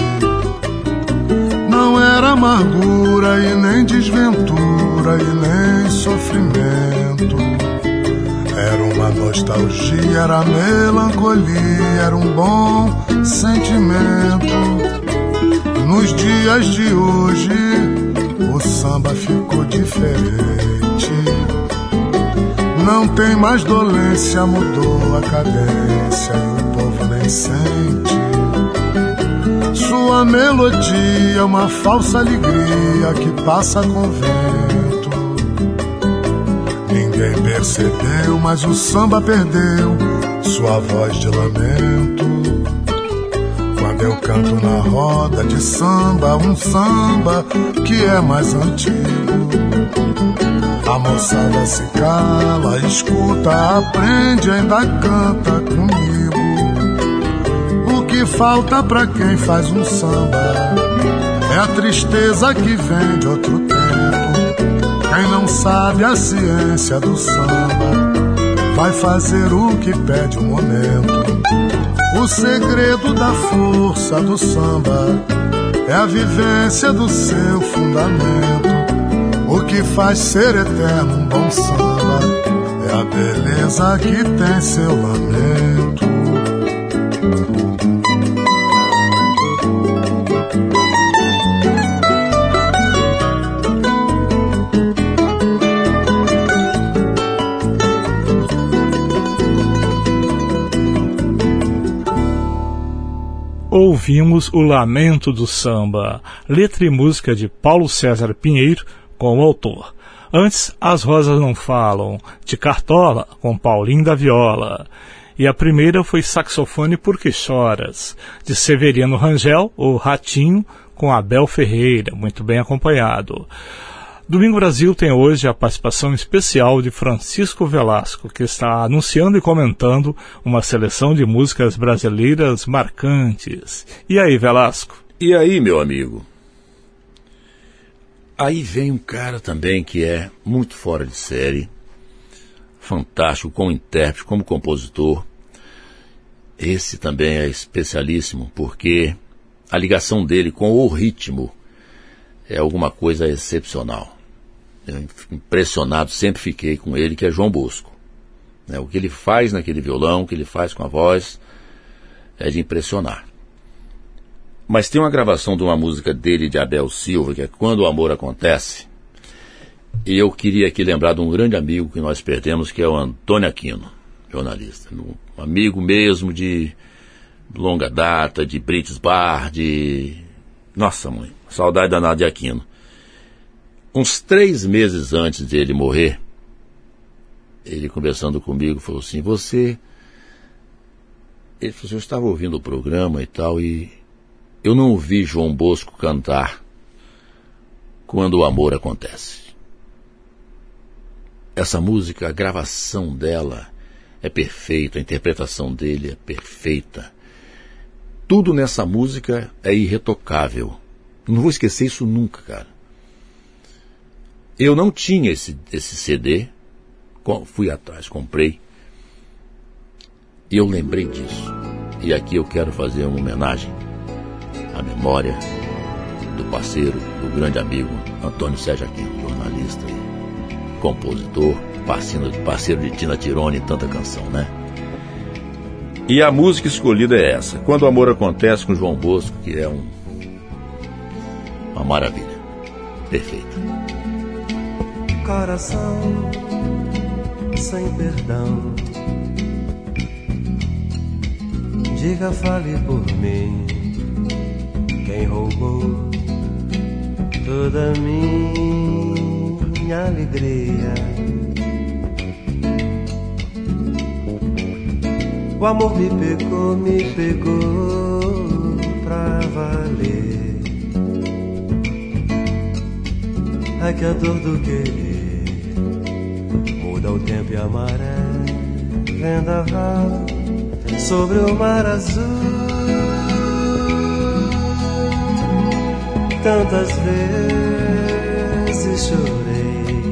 Não era amargura e nem desventura e nem sofrimento, era uma nostalgia, era melancolia, era um bom sentimento. Nos dias de hoje o samba ficou diferente, não tem mais dolência, mudou a cadência e o povo nem sente. Sua melodia é uma falsa alegria que passa com vento. Ninguém percebeu, mas o samba perdeu sua voz de lamento. Quando eu canto na roda de samba, um samba que é mais antigo, a moçada se cala, escuta, aprende, ainda canta comigo. O que falta pra quem faz um samba é a tristeza que vem de outro tempo. Quem não sabe a ciência do samba vai fazer o que pede o momento. O segredo da força do samba é a vivência do seu fundamento. O que faz ser eterno um bom samba é a beleza que tem seu lamento. Ouvimos o Lamento do Samba, letra e música de Paulo César Pinheiro, com o autor. Antes, As Rosas Não Falam, de Cartola, com Paulinho da Viola. E a primeira foi Saxofone Porque Choras, de Severino Rangel, o Ratinho, com Abel Ferreira, muito bem acompanhado. Domingo Brasil tem hoje a participação especial de Francisco Velasco, que está anunciando e comentando uma seleção de músicas brasileiras marcantes. E aí, Velasco? E aí, meu amigo? Aí vem um cara também que é muito fora de série, fantástico como intérprete, como compositor. Esse também é especialíssimo, porque a ligação dele com o ritmo é alguma coisa excepcional. Eu, impressionado, sempre fiquei com ele, que é João Bosco. É, o que ele faz naquele violão, o que ele faz com a voz, é de impressionar. Mas tem uma gravação de uma música dele, de Abel Silva, que é Quando o Amor Acontece. E eu queria aqui lembrar de um grande amigo que nós perdemos, que é o Antônio Aquino, jornalista. Um amigo mesmo de longa data, de Brits Bar, de... Nossa, mãe, saudade danada de Aquino. Uns três meses antes dele morrer, ele conversando comigo, falou assim, você... Ele falou assim, eu estava ouvindo o programa e tal, e eu não ouvi João Bosco cantar Quando o Amor Acontece. Essa música, a gravação dela é perfeita, a interpretação dele é perfeita. Tudo nessa música é irretocável. Não vou esquecer isso nunca, cara. Eu não tinha esse, esse C D, fui atrás, comprei, e eu lembrei disso. E aqui eu quero fazer uma homenagem à memória do parceiro, do grande amigo Antônio Sérgio Aquino, jornalista e compositor, parceiro, parceiro de Tina Tirone e tanta canção, né? E a música escolhida é essa, Quando o Amor Acontece, com João Bosco, que é um, uma maravilha, perfeita. Coração sem perdão, diga, fale por mim, quem roubou toda minha alegria. O amor me pegou, me pegou pra valer. É que a dor do querer muda o tempo e a maré, vendaval sobre o mar azul. Tantas vezes chorei,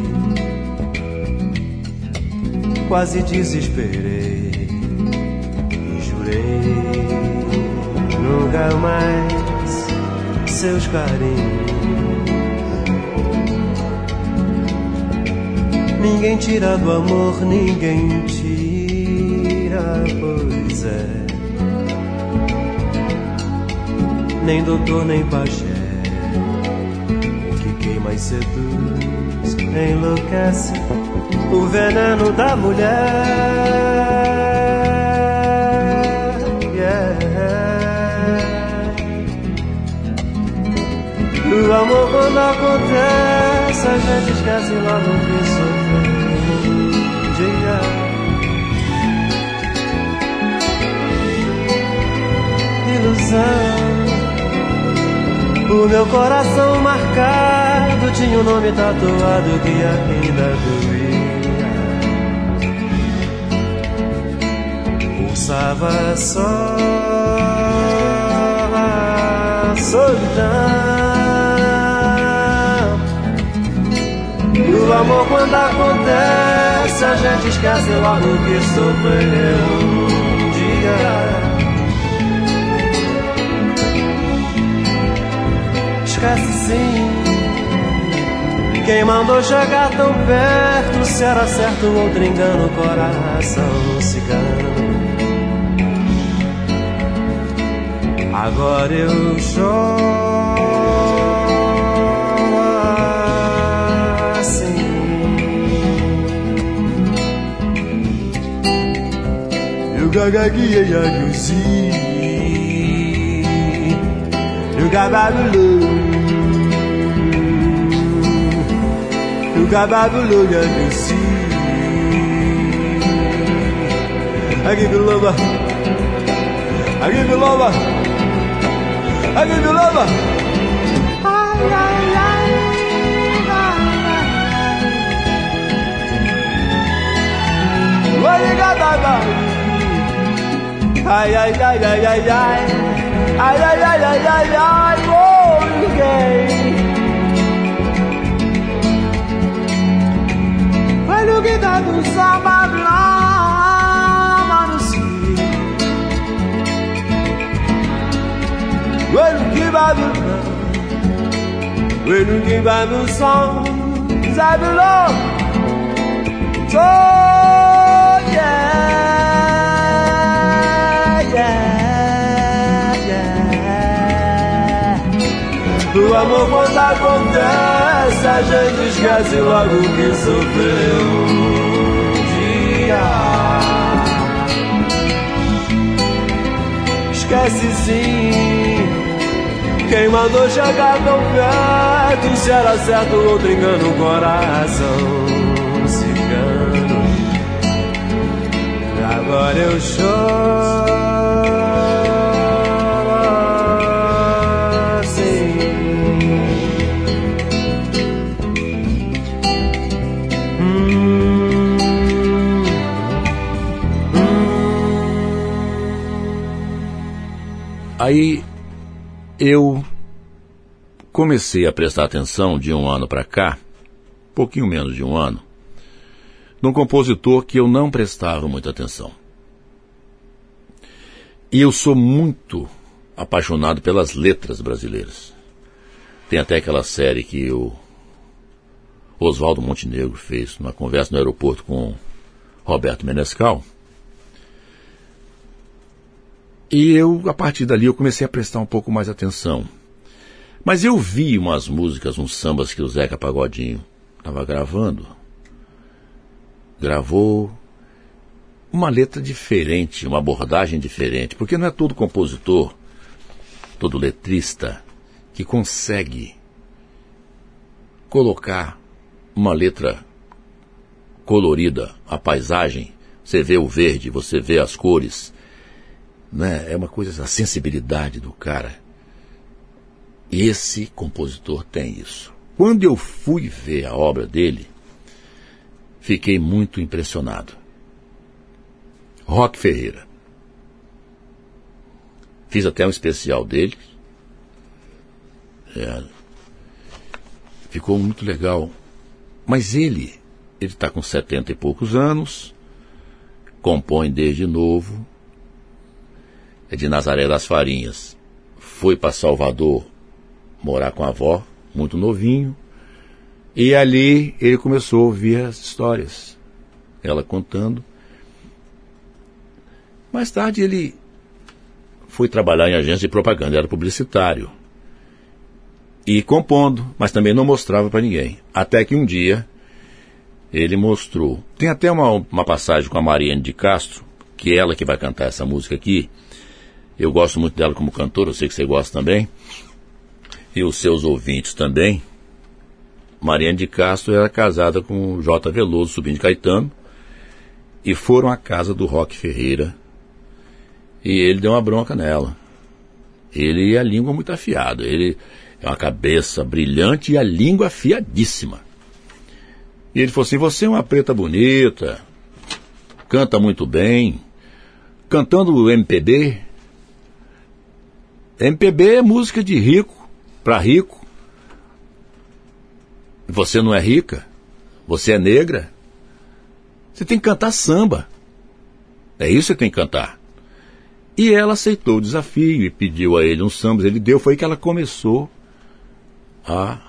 quase desesperei, e jurei nunca mais seus carinhos. Ninguém tira do amor, ninguém tira, pois é. Nem doutor, nem pajé. O que queima e seduz, enlouquece o veneno da mulher. Yeah. O amor, quando acontece, a gente esquece logo que sofreu um dia. Ilusão. O meu coração marcado tinha um nome tatuado que ainda doía. Pulsava só a solidão. O amor, quando acontece, a gente esquece logo que sofreu um dia. Esquece sim, quem mandou chegar tão perto, se era certo outro engano, coração cigano. Agora eu choro assim. Eu gagaguia e aguzi, eu gagagulo. You got Babylon, you see. I give you love, I give you love, I give you love. Ay, ay, ay, ay. What you got, Baba? Ay, ay, ay, ay, ay, ay, ay, ay, ay, ay, ay, ay, oh, you gay. do samba blama no si. Bueno que vai no bueno que vai no som, sabe lo? So yeah, yeah, yeah. O amor quando acontece, a gente esquece logo que sofreu um dia. Esquece sim quem mandou chegar tão perto, se era certo ou outro engano, o coração cigano. Agora eu choro assim. hum, hum. Aí eu comecei a prestar atenção de um ano para cá, pouquinho menos de um ano, num compositor que eu não prestava muita atenção. E eu sou muito apaixonado pelas letras brasileiras. Tem até aquela série que o Oswaldo Montenegro fez, numa conversa no aeroporto com Roberto Menescal. E eu, a partir dali, eu comecei a prestar um pouco mais atenção. Mas eu vi umas músicas, uns sambas que o Zeca Pagodinho estava gravando. Gravou uma letra diferente, uma abordagem diferente. Porque não é todo compositor, todo letrista, que consegue colocar uma letra colorida, a paisagem. Você vê o verde, você vê as cores. Né? É uma coisa, a sensibilidade do cara. E esse compositor tem isso. Quando eu fui ver a obra dele, fiquei muito impressionado. Roque Ferreira. Fiz até um especial dele. É, ficou muito legal. Mas ele, ele está com setenta e poucos anos, compõe desde novo. É de Nazaré das Farinhas. Foi para Salvador morar com a avó, muito novinho. E ali ele começou a ouvir as histórias, ela contando. Mais tarde ele foi trabalhar em agência de propaganda, era publicitário. E compondo, mas também não mostrava para ninguém. Até que um dia ele mostrou. Tem até uma, uma passagem com a Mariane de Castro, que é ela que vai cantar essa música aqui. Eu gosto muito dela como cantora, eu sei que você gosta também. E os seus ouvintes também. Mariane de Castro era casada com o J. Veloso, sobrinho de Caetano. E foram à casa do Roque Ferreira. E ele deu uma bronca nela. Ele e a língua muito afiada. Ele é uma cabeça brilhante e a língua afiadíssima. E ele falou assim: você é uma preta bonita, canta muito bem, cantando M P B. M P B é música de rico para rico. Você não é rica, você é negra. Você tem que cantar samba. É isso que você tem que cantar. E ela aceitou o desafio e pediu a ele uns sambas. Ele deu, foi que ela começou a,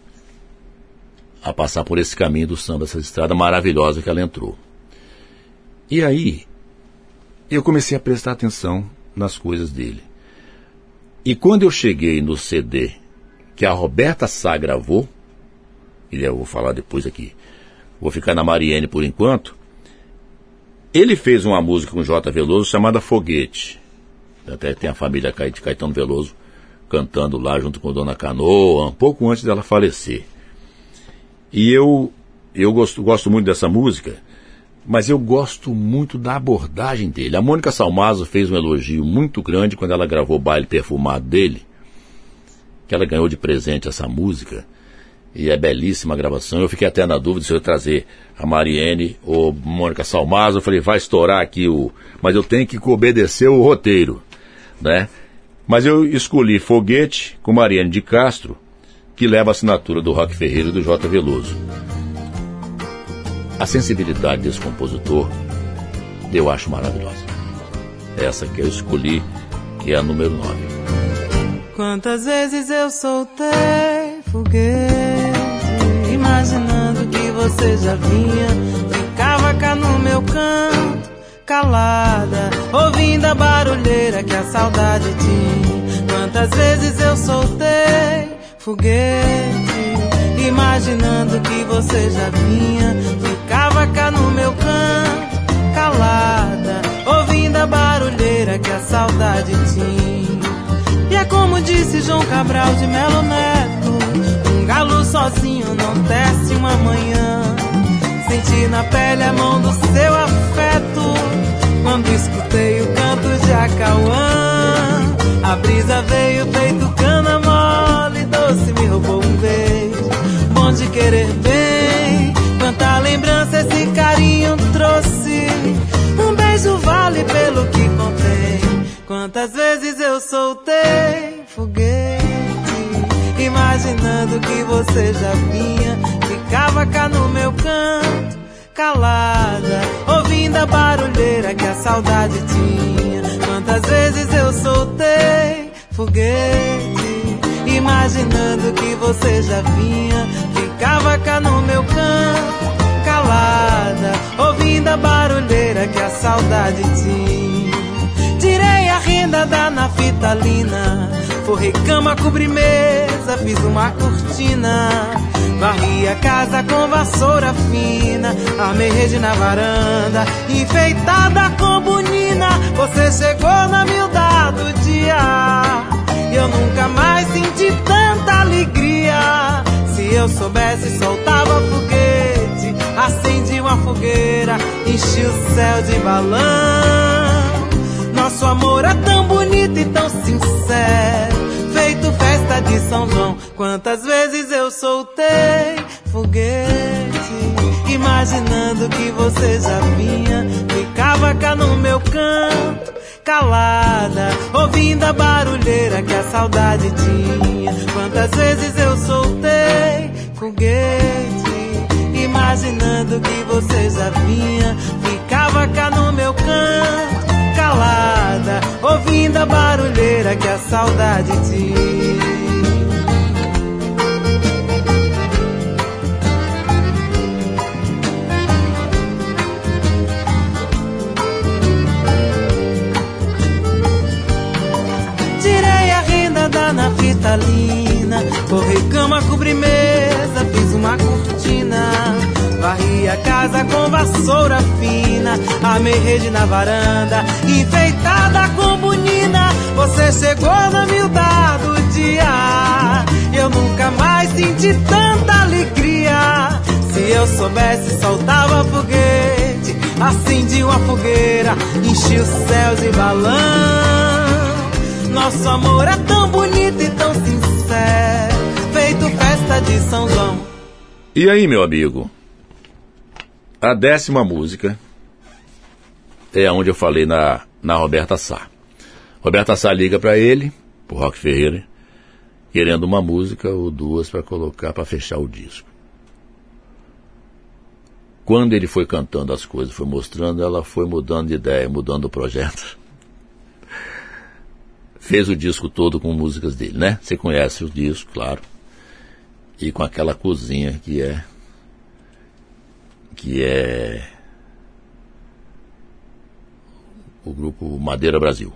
a passar por esse caminho do samba, essa estrada maravilhosa que ela entrou. E aí, eu comecei a prestar atenção nas coisas dele. E quando eu cheguei no C D que a Roberta Sá gravou, e eu vou falar depois aqui, vou ficar na Mariane por enquanto, ele fez uma música com J. Veloso chamada Foguete. Até tem a família de Caetano Veloso cantando lá junto com Dona Canoa, um pouco antes dela falecer. E eu, eu gosto, gosto muito dessa música, mas eu gosto muito da abordagem dele. A Mônica Salmazo fez um elogio muito grande quando ela gravou o Baile Perfumado dele, que ela ganhou de presente essa música, e é belíssima a gravação. Eu fiquei até na dúvida se eu ia trazer a Mariane ou Mônica Salmazo. Eu falei, vai estourar aqui o... Mas eu tenho que obedecer o roteiro, né? Mas eu escolhi Foguete com Mariane de Castro, que leva a assinatura do Roque Ferreira e do J. Veloso. a sensibilidade desse compositor eu acho maravilhosa. Essa que eu escolhi, que é a número nove. Quantas vezes eu soltei foguete, imaginando que você já vinha, ficava cá no meu canto, calada, ouvindo a barulheira que a saudade tinha. Quantas vezes eu soltei foguete, imaginando que você já vinha, ficava cá no meu canto, calada, ouvindo a barulheira que a saudade tinha. E é como disse João Cabral de Melo Neto, um galo sozinho não tece uma manhã. Senti na pele a mão do seu afeto, quando escutei o canto de Acauã. A brisa veio feito cana mole, doce me roubou um beijo, bom de querer bem. Quanta lembrança esse carinho trouxe, um beijo vale pelo que contém. Quantas vezes eu soltei foguete, imaginando que você já vinha, ficava cá no meu canto, calada, ouvindo a barulheira que a saudade tinha. Quantas vezes eu soltei foguete, imaginando que você já vinha, ficava cá no meu canto, calada, ouvindo a barulheira que a saudade tinha. Tirei a renda da naftalina, forrei cama, cobri mesa, fiz uma cortina, varri a casa com vassoura fina, armei rede na varanda, enfeitada com bonina. Você chegou na miudade do dia, eu nunca mais senti tanta alegria. Se eu soubesse, soltava foguete, acendi uma fogueira, enchi o céu de balão. Nosso amor é tão bonito e tão sincero, feito festa de São João. Quantas vezes eu soltei foguete, imaginando que você já vinha, ficava cá no meu canto, calada, ouvindo a barulheira que a saudade tinha. Quantas vezes eu soltei foguete, imaginando que você já vinha, ficava cá no meu canto, calada, ouvindo a barulheira que a saudade tinha. Tirei a renda da naftalina, forrei cama, cobri mesa, fiz uma cortina, varri a casa com vassoura fina, armei rede na varanda, enfeitada com bonina. Você chegou na miudade do dia, eu nunca mais senti tanta alegria. Se eu soubesse, soltava foguete, acendi uma fogueira, enchi o céu de balão. Nosso amor é tão bonito e tão sincero, feito festa de São João. E aí, meu amigo? A décima música é onde eu falei na, na Roberta Sá. Roberta Sá liga para ele, pro Roque Ferreira, querendo uma música ou duas para colocar, para fechar o disco. Quando ele foi cantando as coisas, foi mostrando, ela foi mudando de ideia, mudando o projeto. Fez o disco todo com músicas dele, né? Você conhece o disco, claro. E com aquela cozinha que é... que é... o grupo Madeira Brasil.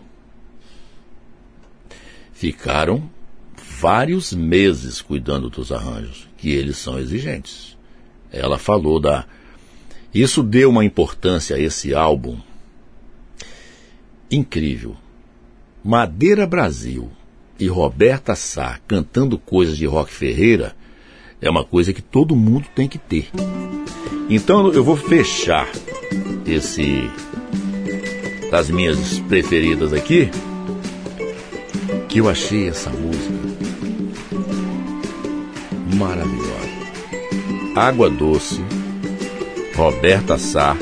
Ficaram vários meses cuidando dos arranjos, que eles são exigentes. Ela falou da... Isso deu uma importância a esse álbum incrível. Madeira Brasil e Roberta Sá cantando coisas de Roque Ferreira é uma coisa que todo mundo tem que ter. Então eu vou fechar esse das minhas preferidas aqui, que eu achei essa música maravilhosa. Água Doce, Roberta Sá,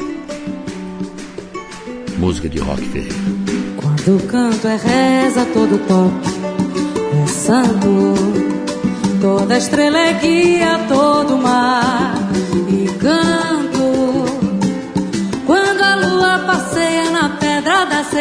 música de Roque Ferreira. Quando o canto é reza, todo toque é santo, toda estrela é guia, todo mar, e canto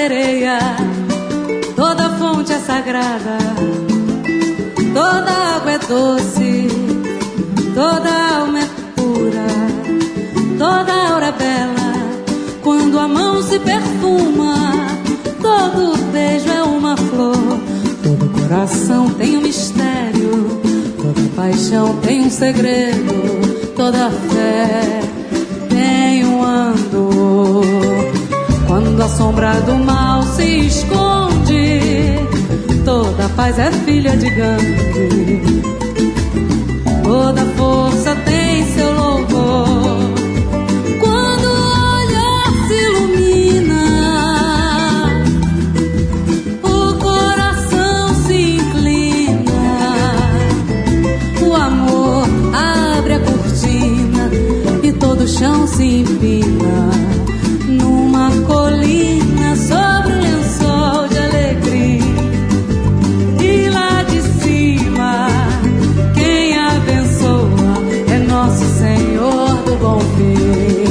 sereia. Toda fonte é sagrada, toda água é doce, toda alma é pura, toda hora é bela. Quando a mão se perfuma, todo beijo é uma flor. Todo coração tem um mistério, toda paixão tem um segredo, toda fé tem um ando. Quando a sombra do mal se esconde, toda paz é filha de Gandhi. Toda força tem seu louvor. Quando o olhar se ilumina, o coração se inclina, o amor abre a cortina e todo o chão se empina. Numa colina sobre um lençol de alegria, e lá de cima quem abençoa é nosso Senhor do Bom Fim.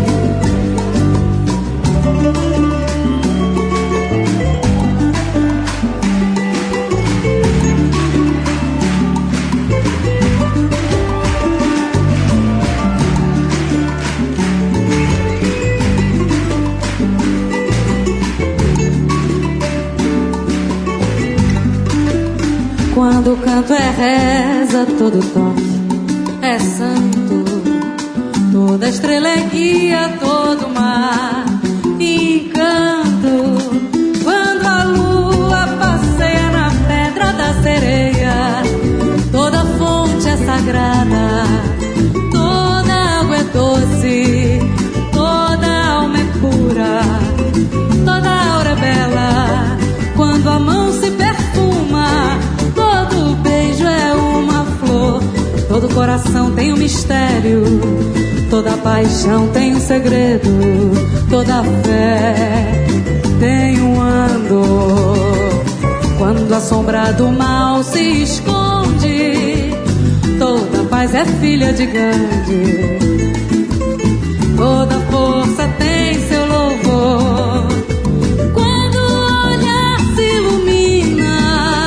Quando o canto é reza, todo toque é santo, toda estrela é guia, todo mar encanto. Quando a lua passeia na pedra da sereia, toda fonte é sagrada, toda água é doce, toda alma é pura, toda aura é bela. Quando a mão se perfuma, todo beijo é uma flor. Todo coração tem um mistério, toda paixão tem um segredo, toda fé tem um ando. Quando a sombra do mal se esconde, toda paz é filha de Gandhi. Toda força tem seu louvor. Quando o olhar se ilumina,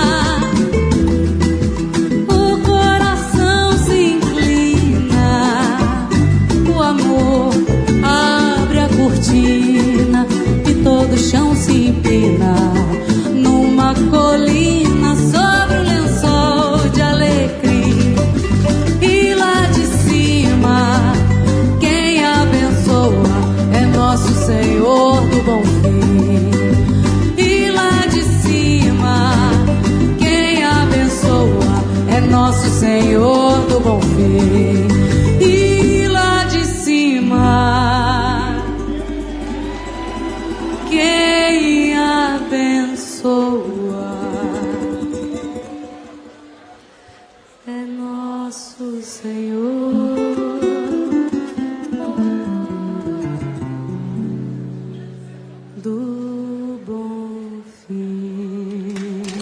o coração se inclina, o amor abre a cortina e todo o chão se empina. Numa colina sobre um lençol de alecrim, e lá de cima quem abençoa é nosso Senhor do Bom Fim. E lá de cima quem abençoa é nosso Senhor do Bom Fim. E lá de cima quem abençoa é nosso Senhor do Bom Fim.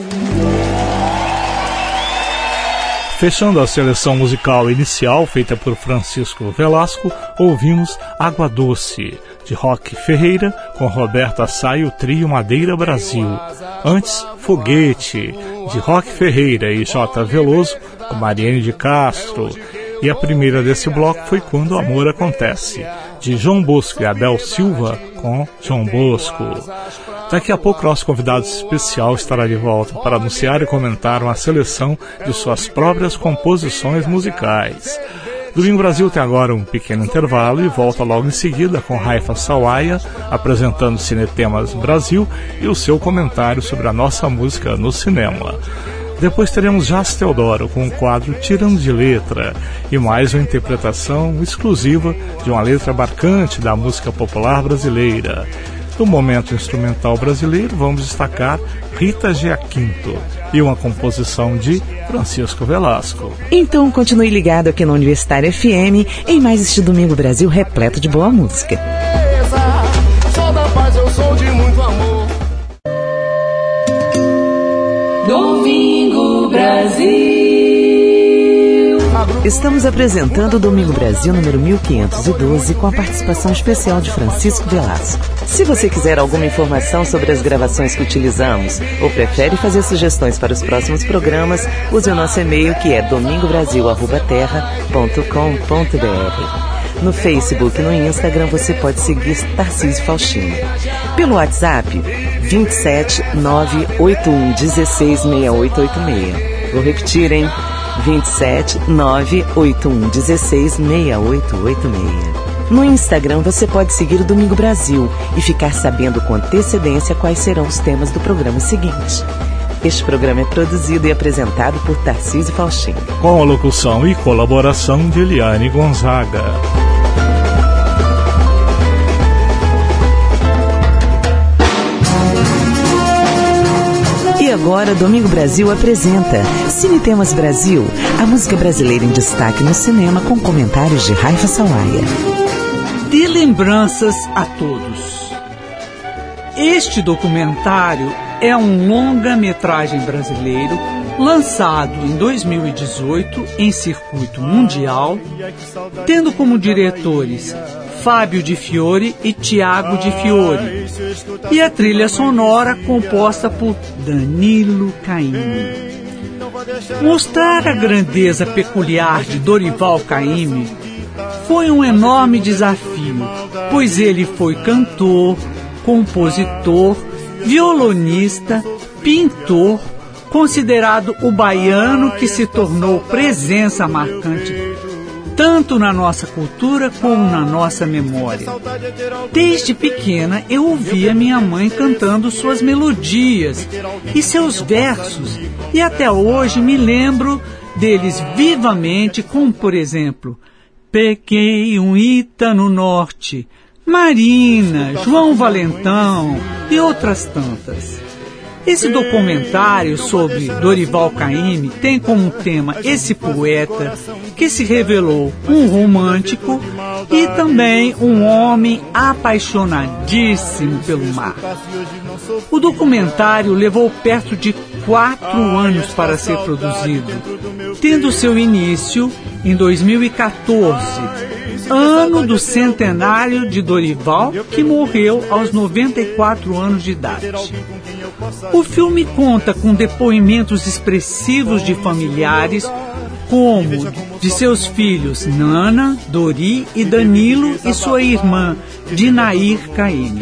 Fechando a seleção musical inicial feita por Francisco Velasco, ouvimos Água Doce, de Roque Ferreira, com Roberto Assá e o trio Madeira Brasil. Antes, Foguete, de Roque Ferreira e J. Veloso, com Mariane de Castro. E a primeira desse bloco foi Quando o Amor Acontece, de João Bosco e Abel Silva, com João Bosco. Daqui a pouco, nosso convidado especial estará de volta para anunciar e comentar uma seleção de suas próprias composições musicais. Domingo Brasil tem agora um pequeno intervalo e volta logo em seguida com Raifa Sawaia apresentando Cinetemas Brasil e o seu comentário sobre a nossa música no cinema. Depois teremos Jazz Teodoro com o quadro Tirando de Letra e mais uma interpretação exclusiva de uma letra marcante da música popular brasileira. No momento instrumental brasileiro, vamos destacar Rita Giaquinto e uma composição de Francisco Velasco. Então continue ligado aqui na Universitária F M em mais este Domingo Brasil repleto de boa música. Sou da paz, eu sou de muito amor. Domingo Brasil. A Estamos apresentando o Domingo Brasil número mil quinhentos e doze com a participação especial de Francisco Velasco. Se você quiser alguma informação sobre as gravações que utilizamos ou prefere fazer sugestões para os próximos programas, use o nosso e-mail que é domingo brasil arroba terra ponto com ponto b r. No Facebook e no Instagram você pode seguir Tarcísio Faustino. Pelo WhatsApp vinte e sete nove oito um um seis seis oito oito seis. Vou repetir, hein? vinte e sete nove oito um um seis seis oito oito seis. No Instagram você pode seguir o Domingo Brasil e ficar sabendo com antecedência quais serão os temas do programa seguinte. Este programa é produzido e apresentado por Tarcísio Faustino, com a locução e colaboração de Eliane Gonzaga. E agora, Domingo Brasil apresenta Cine Temas Brasil, a música brasileira em destaque no cinema, com comentários de Raifa Sawaia. De lembranças a todos. Este documentário é um longa-metragem brasileiro lançado em dois mil e dezoito em circuito mundial, tendo como diretores Fábio de Fiore e Tiago de Fiore, e a trilha sonora composta por Danilo Caymmi. Mostrar a grandeza peculiar de Dorival Caymmi foi um enorme desafio, pois ele foi cantor, compositor, violonista, pintor, considerado o baiano que se tornou presença marcante tanto na nossa cultura como na nossa memória. Desde pequena eu ouvia minha mãe cantando suas melodias e seus versos, e até hoje me lembro deles vivamente, como por exemplo, Peguei um Ita no Norte, Marina, João Valentão e outras tantas. Esse documentário sobre Dorival Caymmi tem como tema esse poeta que se revelou um romântico e também um homem apaixonadíssimo pelo mar. O documentário levou perto de quatro anos para ser produzido, tendo seu início em dois mil e quatorze, ano do centenário de Dorival, que morreu aos noventa e quatro anos de idade. O filme conta com depoimentos expressivos de familiares, como de seus filhos Nana, Dori e Danilo e sua irmã Dinair Caymmi.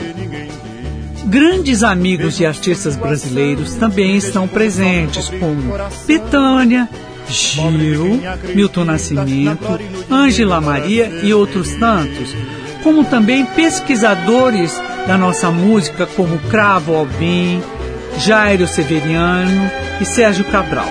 Grandes amigos e artistas brasileiros também estão presentes, como Betânia, Gil, Milton Nascimento, Ângela Maria e outros tantos, como também pesquisadores da nossa música como Cravo Albim, Jairo Severiano e Sérgio Cabral.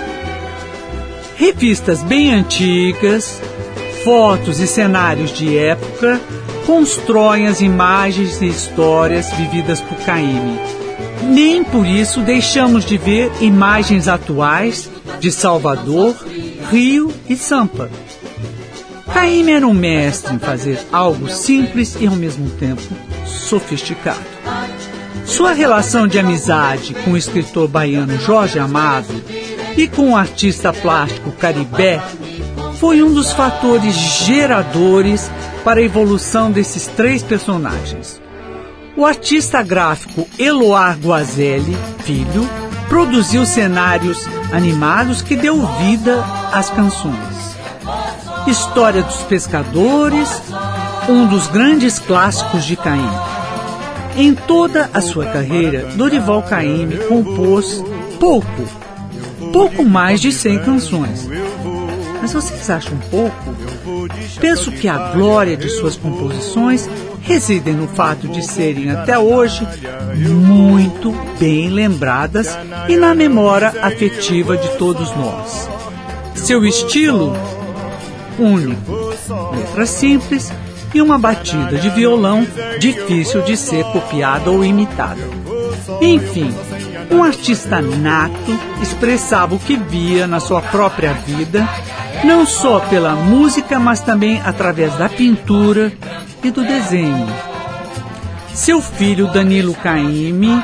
Revistas bem antigas, fotos e cenários de época constroem as imagens e histórias vividas por Caymmi. Nem por isso deixamos de ver imagens atuais de Salvador, Rio e Sampa. Caymmi era um mestre em fazer algo simples e ao mesmo tempo sofisticado. Sua relação de amizade com o escritor baiano Jorge Amado e com o artista plástico Caribé foi um dos fatores geradores para a evolução desses três personagens. O artista gráfico Eloar Guazelli, filho, produziu cenários animados que deu vida às canções. História dos Pescadores, um dos grandes clássicos de Caymmi. Em toda a sua carreira, Dorival Caymmi compôs pouco, pouco mais de cem canções. Mas vocês acham pouco? Penso que a glória de suas composições reside no fato de serem até hoje muito bem lembradas e na memória afetiva de todos nós. Seu estilo único, letra simples e uma batida de violão difícil de ser copiada ou imitada. Enfim, um artista nato expressava o que via na sua própria vida, não só pela música, mas também através da pintura e do desenho. Seu filho Danilo Caymmi,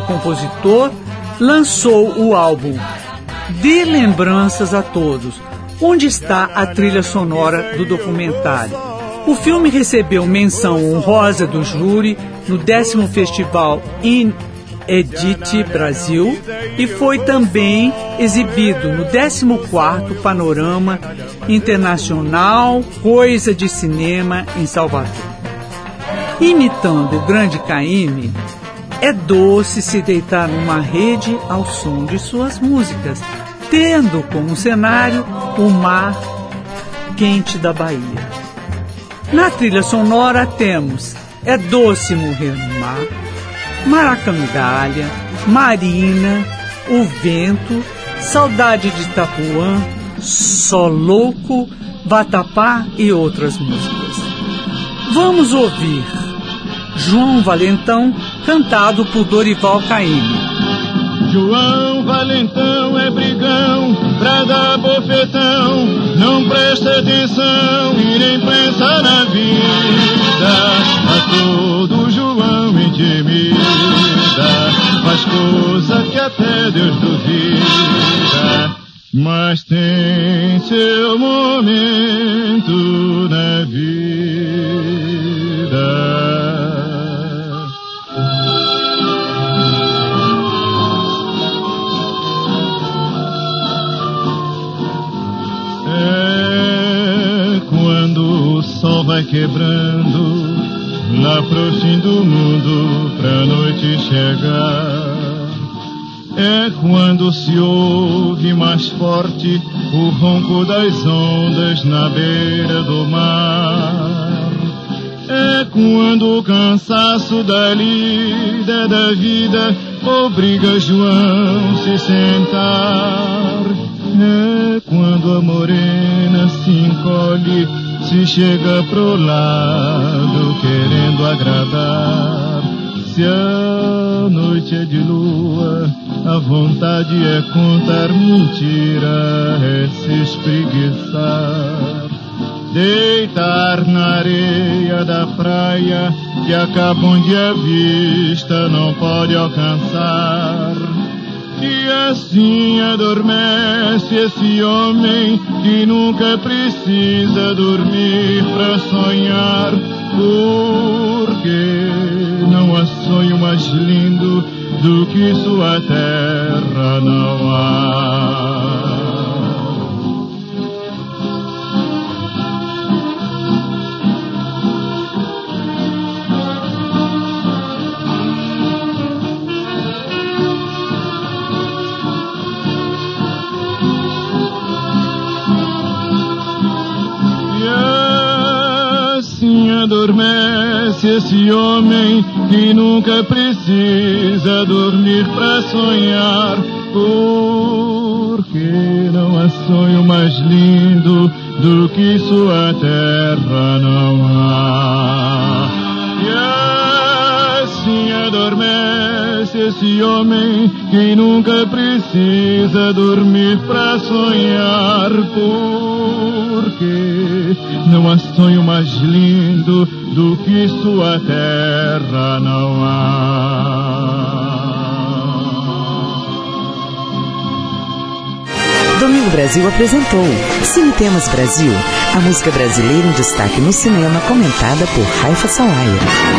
músico-compositor, lançou o álbum De Lembranças a Todos, onde está a trilha sonora do documentário. O filme recebeu menção honrosa do júri no décimo Festival Inedit Brasil e foi também exibido no décimo quarto Panorama Internacional Coisa de Cinema em Salvador. Imitando o grande Caymmi, é doce se deitar numa rede ao som de suas músicas, tendo como cenário o mar quente da Bahia. Na trilha sonora temos É Doce Morrer no Mar, Maracangalha, Marina, O Vento, Saudade de Itapuã, Só Louco, Vatapá e outras músicas. Vamos ouvir João Valentão, cantado por Dorival Caymmi. João Valentão é brigão, pra dar bofetão, não presta atenção e nem pensa na vida. A todo João intimida, faz coisa que até Deus duvida, mas tem seu momento na vida. O sol vai quebrando lá pro fim do mundo pra noite chegar. É quando se ouve mais forte o ronco das ondas na beira do mar. É quando o cansaço da lida da vida obriga João a se sentar. É quando a morena se encolhe, se chega pro lado querendo agradar. Se a noite é de lua, a vontade é contar mentira, é se espreguiçar, deitar na areia da praia que acaba onde a vista não pode alcançar. E assim adormece esse homem que nunca precisa dormir pra sonhar, porque não há sonho mais lindo do que sua terra não há. Adormece esse homem que nunca precisa dormir pra sonhar, porque não há sonho mais lindo do que sua terra não há. E assim adormece esse homem que nunca precisa dormir pra sonhar, porque não há sonho mais lindo do que sua terra não há. Domingo Brasil apresentou Cine Temas Brasil, a música brasileira em destaque no cinema, comentada por Raifa Salaia.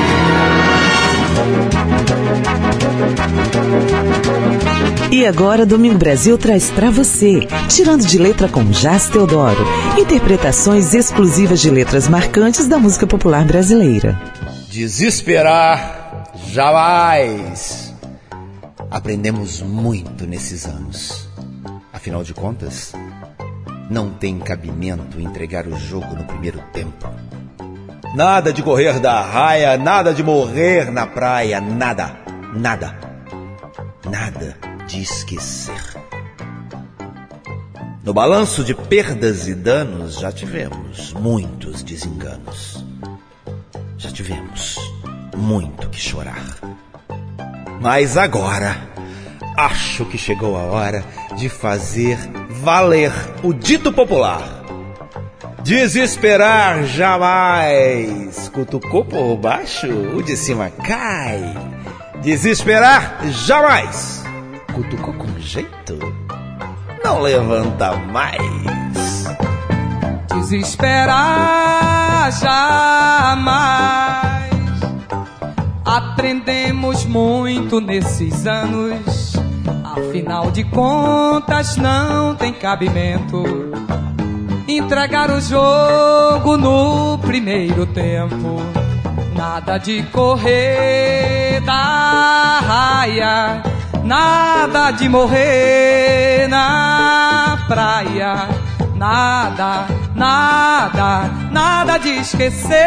E agora Domingo Brasil traz pra você Tirando de Letra com Jazz Teodoro, interpretações exclusivas de letras marcantes da música popular brasileira. Desesperar jamais. Aprendemos muito nesses anos. Afinal de contas, não tem cabimento entregar o jogo no primeiro tempo. Nada de correr da raia, nada de morrer na praia, nada, nada, nada de esquecer. No balanço de perdas e danos já tivemos muitos desenganos. Já tivemos muito que chorar. Mas agora, acho que chegou a hora de fazer valer o dito popular. Desesperar jamais. Cutucou por baixo, o de cima cai. Desesperar jamais. Cutucou com jeito, não levanta mais. desesperar jamais. Aprendemos muito nesses anos, afinal de contas não tem cabimento entregar o jogo no primeiro tempo. Nada de correr da raia, nada de morrer na praia, nada, nada, nada de esquecer.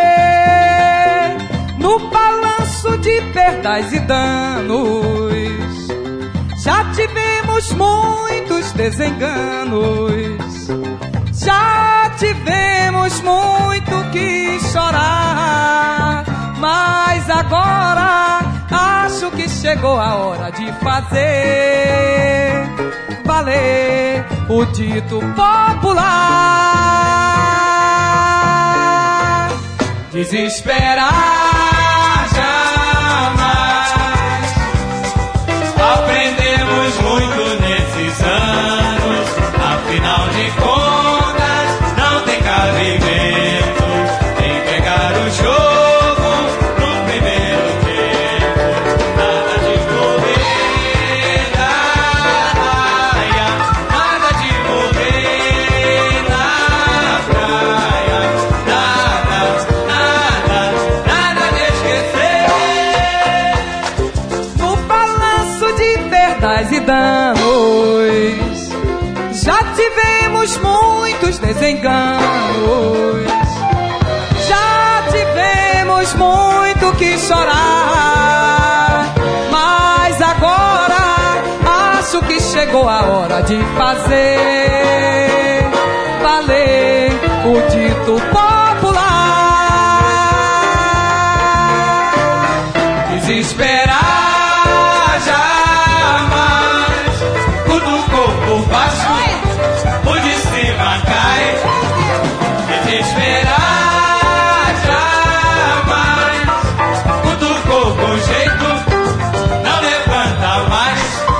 No balanço de perdas e danos, já tivemos muitos desenganos, já tivemos muito que chorar, mas agora acho que chegou a hora de fazer valer o dito popular. Desesperar jamais. Aprendemos muito nesses anos, afinal de contas não tem cabimento em pegar o jogo no primeiro tempo. Nada de correr na raia, nada de morrer na praia, nada, nada, nada de esquecer. No balanço de perdas e danos, já tivemos muitos desenganos, já tivemos muito que chorar, mas agora acho que chegou a hora de fazer valer o dito popular. Desesperar jamais, cutucou por baixo, por de cima cai. Desesperar jamais, cutucou com jeito, não levanta mais.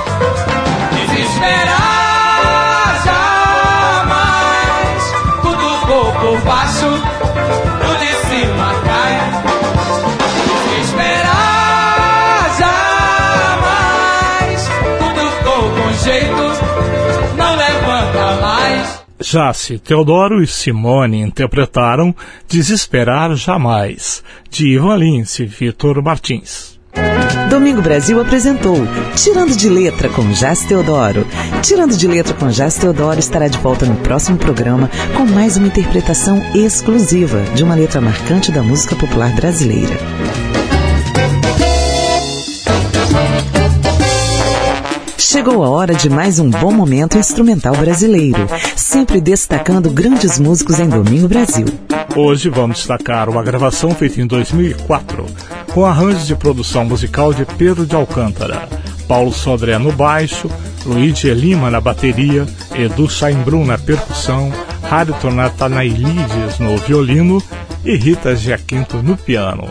Desesperar jamais, cutucou por baixo, por de cima cai. Desesperar jamais, cutucou com jeito, não levanta mais. Jaci, Teodoro e Simone interpretaram Desesperar Jamais, de Ivan Lins e Vitor Martins. Domingo Brasil apresentou Tirando de Letra com Jaci Teodoro. Tirando de Letra com Jaci Teodoro estará de volta no próximo programa com mais uma interpretação exclusiva de uma letra marcante da música popular brasileira. Chegou a hora de mais um bom momento instrumental brasileiro, sempre destacando grandes músicos em Domingo Brasil. Hoje vamos destacar uma gravação feita em dois mil e quatro, com arranjos de produção musical de Pedro de Alcântara, Paulo Sodré no baixo, Luigi Lima na bateria, Edu Saimbrun na percussão, Harriton Natanailides no violino e Rita Giaquinto no piano.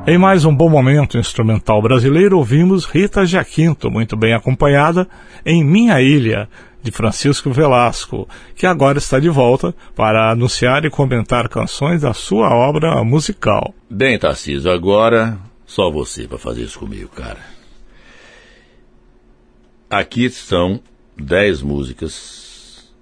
Em mais um bom momento instrumental brasileiro, ouvimos Rita Giaquinto, muito bem acompanhada, em Minha Ilha, de Francisco Velasco, que agora está de volta para anunciar e comentar canções da sua obra musical. Bem, Tarcísio, agora só você para fazer isso comigo, cara. Aqui são dez músicas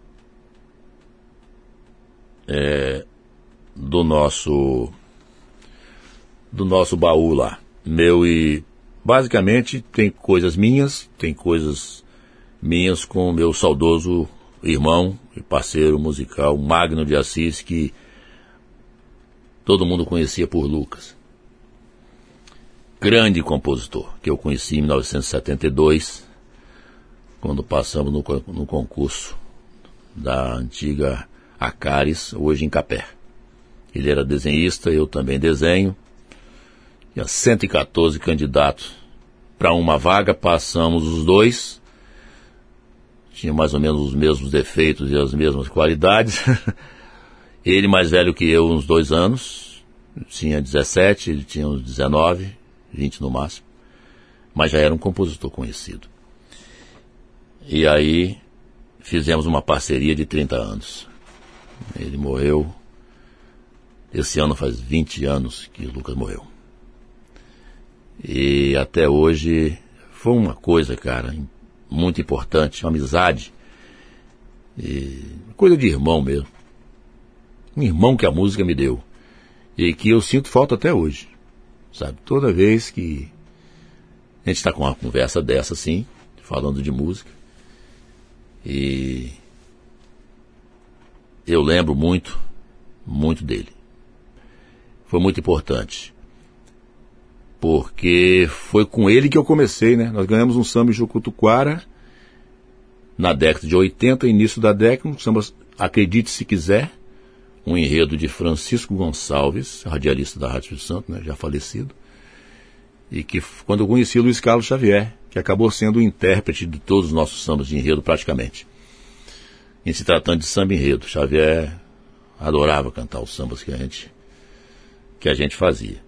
é, do nosso... do nosso baú lá, meu, e basicamente tem coisas minhas, tem coisas minhas com o meu saudoso irmão e parceiro musical Magno de Assis, que todo mundo conhecia por Lucas. Grande compositor, que eu conheci em mil novecentos e setenta e dois, quando passamos no, no concurso da antiga Acares, hoje em Capé. Ele era desenhista, eu também desenho. Tinha cento e quatorze candidatos para uma vaga, passamos os dois. Tinha mais ou menos os mesmos defeitos e as mesmas qualidades. Ele mais velho que eu, uns dois anos. Tinha dezessete, ele tinha uns dezenove, vinte no máximo. Mas já era um compositor conhecido. E aí fizemos uma parceria de trinta anos. Ele morreu. Esse ano faz vinte anos que o Lucas morreu. E até hoje foi uma coisa, cara, muito importante, uma amizade, e coisa de irmão mesmo. Um irmão que a música me deu e que eu sinto falta até hoje, sabe? Toda vez que a gente está com uma conversa dessa assim, falando de música, e eu lembro muito, muito dele. Foi muito importante. Porque foi com ele que eu comecei, né? Nós ganhamos um samba em Jucutuquara na década de oitenta, início da década, um samba, Acredite Se Quiser, um enredo de Francisco Gonçalves, radialista da Rádio Espírito Santo, né? Já falecido, e que quando eu conheci Luiz Carlos Xavier, que acabou sendo o intérprete de todos os nossos sambas de enredo praticamente. Em se tratando de samba enredo, Xavier adorava cantar os sambas que a gente, que a gente fazia.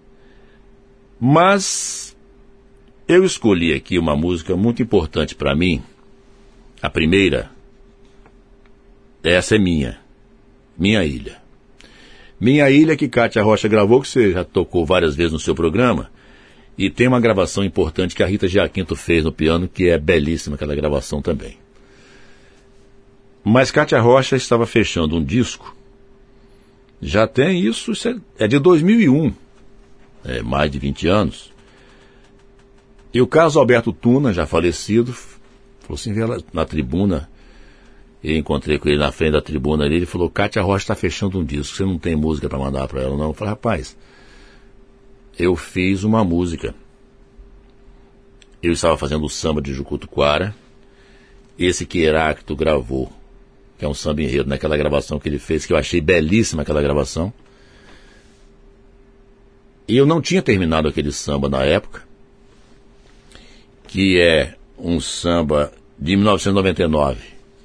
Mas eu escolhi aqui uma música muito importante para mim. A primeira, essa é minha, Minha Ilha. Minha Ilha, que Kátia Rocha gravou, que você já tocou várias vezes no seu programa, e tem uma gravação importante que a Rita Giaquinto fez no piano, que é belíssima aquela gravação também. Mas Kátia Rocha estava fechando um disco, já tem isso, isso é, é de dois mil e um. É, mais de vinte anos, e o Carlos Alberto Tuna, já falecido, falou assim, veio na tribuna, eu encontrei com ele na frente da tribuna ali, ele falou, Kátia Rocha está fechando um disco, você não tem música para mandar para ela não? Eu falei, rapaz, eu fiz uma música, eu estava fazendo o samba de Jucutuquara, esse que Heráclito gravou, que é um samba enredo, naquela gravação que ele fez, que eu achei belíssima aquela gravação. E eu não tinha terminado aquele samba na época, que é um samba de mil novecentos e noventa e nove.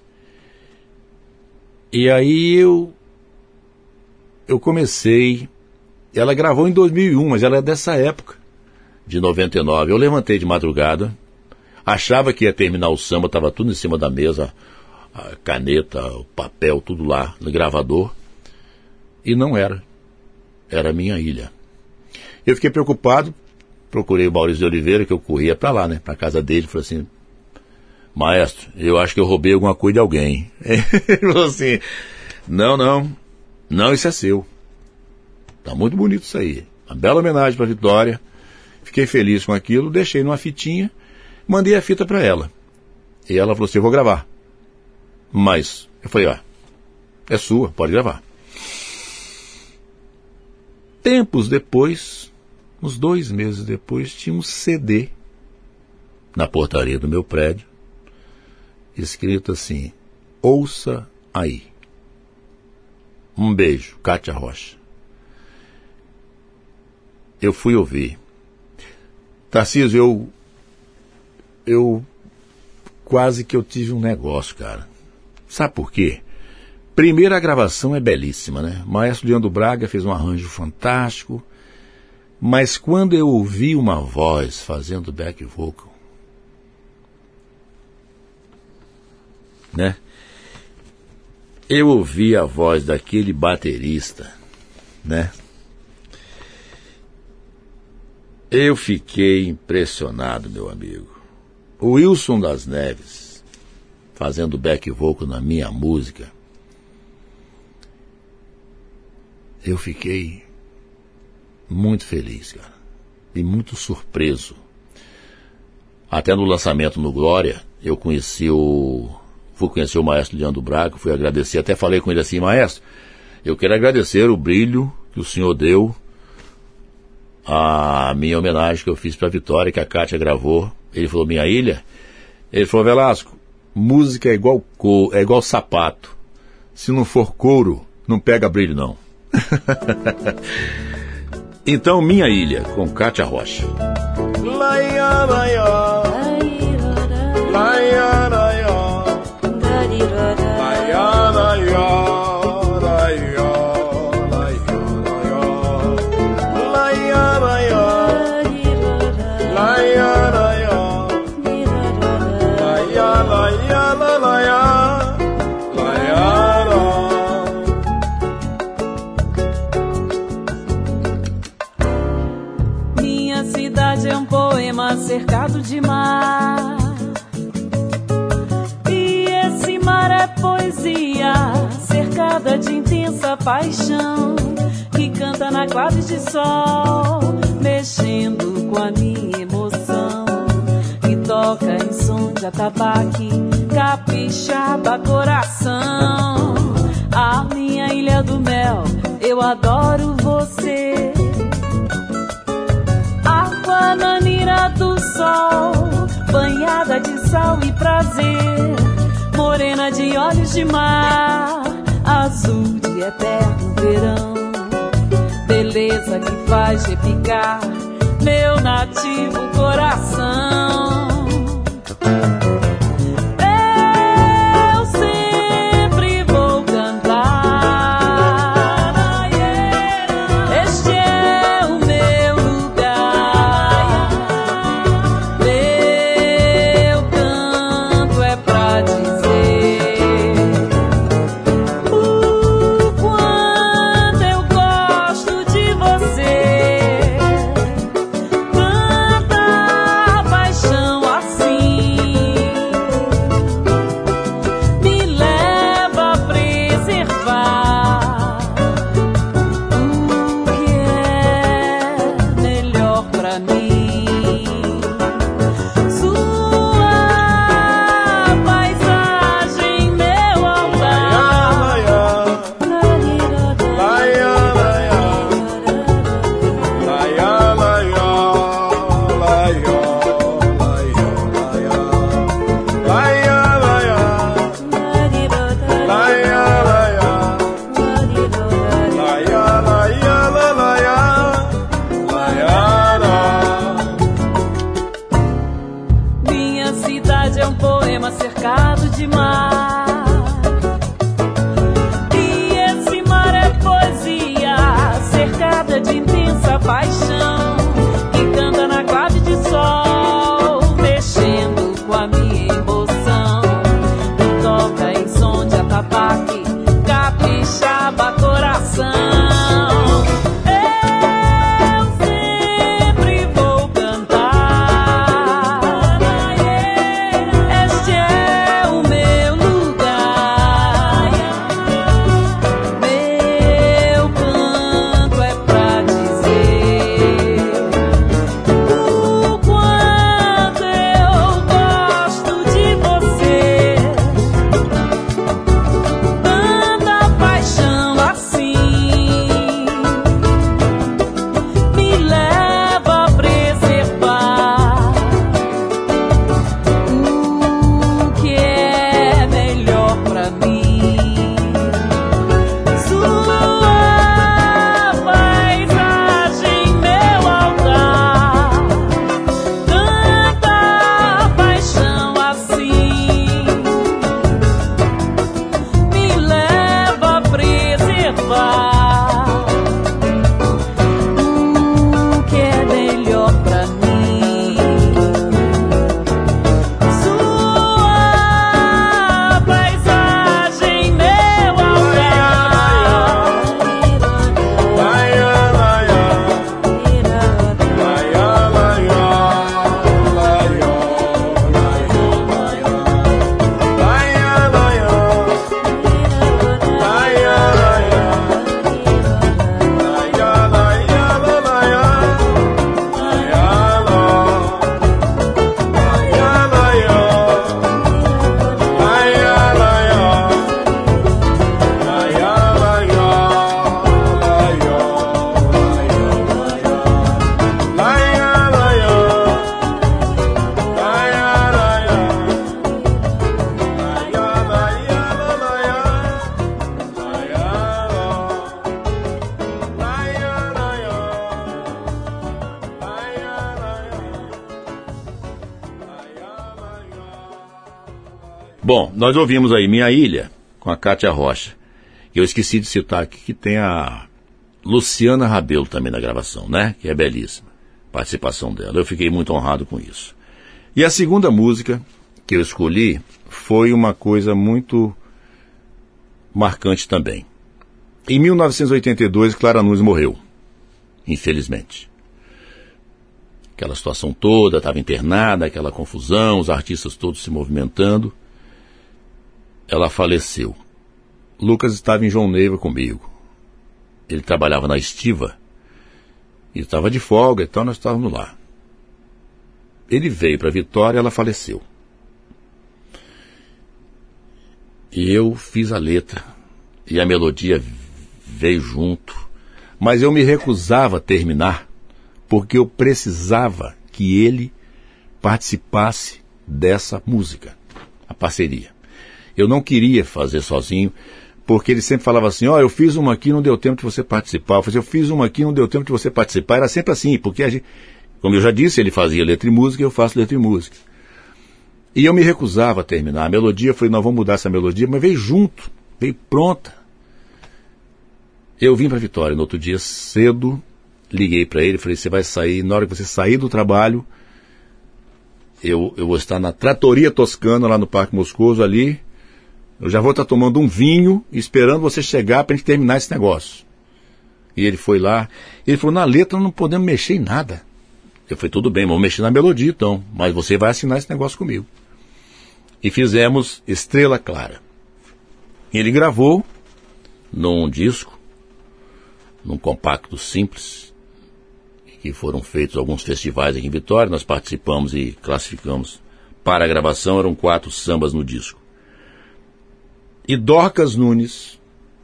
E aí eu, eu comecei, ela gravou em dois mil e um, mas ela é dessa época, de noventa e nove. Eu levantei de madrugada, achava que ia terminar o samba, estava tudo em cima da mesa, a caneta, o papel, tudo lá, no gravador, e não era, era Minha Ilha. Eu fiquei preocupado, procurei o Maurício de Oliveira, que eu corria para lá, né, para casa dele, falei assim, maestro, eu acho que eu roubei alguma coisa de alguém. Ele falou assim, não, não, não, isso é seu. Tá muito bonito isso aí. Uma bela homenagem para a Vitória. Fiquei feliz com aquilo, deixei numa fitinha, mandei a fita para ela. E ela falou assim, eu vou gravar. Mas, eu falei, ó, é sua, pode gravar. Tempos depois, uns dois meses depois, tinha um C D na portaria do meu prédio, escrito assim, ouça aí. Um beijo, Kátia Rocha. Eu fui ouvir. Tarcísio, eu, eu quase que eu tive um negócio, cara. Sabe por quê? Primeiro, a gravação é belíssima, né? O maestro Leandro Braga fez um arranjo fantástico. Mas quando eu ouvi uma voz fazendo back vocal, né? Eu ouvi a voz daquele baterista, né? Eu fiquei impressionado, meu amigo. O Wilson das Neves, fazendo back vocal na minha música, eu fiquei muito feliz, cara, e muito surpreso. Até no lançamento no Glória, eu conheci o... fui conhecer o maestro Leandro Braga, fui agradecer, até falei com ele assim: maestro, eu quero agradecer o brilho que o senhor deu à minha homenagem que eu fiz para a Vitória, que a Kátia gravou. Ele falou: minha ilha? Ele falou: Velasco, música é igual, co... é igual sapato, se não for couro, não pega brilho não. Então, Minha Ilha, com Kátia Rocha. Laia, laia, laia, laia, laia, laia. Cercado de mar, e esse mar é poesia cercada de intensa paixão, que canta na clave de sol, mexendo com a minha emoção, que toca em som de atabaque, capixaba coração. A minha ilha do mel, eu adoro você. Bananira do sol, banhada de sal e prazer, morena de olhos de mar, azul de eterno verão, beleza que faz repicar meu nativo coração. Meu canto é pra dizer Bom, nós ouvimos aí Minha Ilha, com a Cátia Rocha. Eu esqueci de citar aqui que tem a Luciana Rabelo também na gravação, né? Que é belíssima. Participação dela. Eu fiquei muito honrado com isso. E a segunda música que eu escolhi foi uma coisa muito marcante também. Em mil novecentos e oitenta e dois, Clara Nunes morreu, infelizmente. Aquela situação toda, estava internada, aquela confusão, os artistas todos se movimentando. Ela faleceu. Lucas estava em João Neiva comigo. Ele trabalhava na Estiva. Ele estava de folga, então nós estávamos lá. Ele veio para Vitória e ela faleceu. E eu fiz a letra. E a melodia veio junto. Mas eu me recusava a terminar, porque eu precisava que ele participasse dessa música, a parceria. Eu não queria fazer sozinho, porque ele sempre falava assim, ó, oh, eu fiz uma aqui, não deu tempo de você participar. Eu falei, eu fiz uma aqui, não deu tempo de você participar. Era sempre assim, porque, a gente, como eu já disse, ele fazia letra e música, eu faço letra e música. E eu me recusava a terminar. A melodia, eu falei, não, vamos mudar essa melodia, mas veio junto, veio pronta. Eu vim para Vitória no outro dia cedo, liguei para ele, falei, você vai sair, na hora que você sair do trabalho, eu, eu vou estar na Tratoria Toscana, lá no Parque Moscoso, ali, eu já vou estar tomando um vinho, esperando você chegar para a gente terminar esse negócio. E ele foi lá, ele falou, na letra não podemos mexer em nada. Eu falei, tudo bem, vamos mexer na melodia então, mas você vai assinar esse negócio comigo. E fizemos Estrela Clara. Ele gravou num disco, num compacto simples, que foram feitos alguns festivais aqui em Vitória, nós participamos e classificamos para a gravação, eram quatro sambas no disco. E Dorcas Nunes,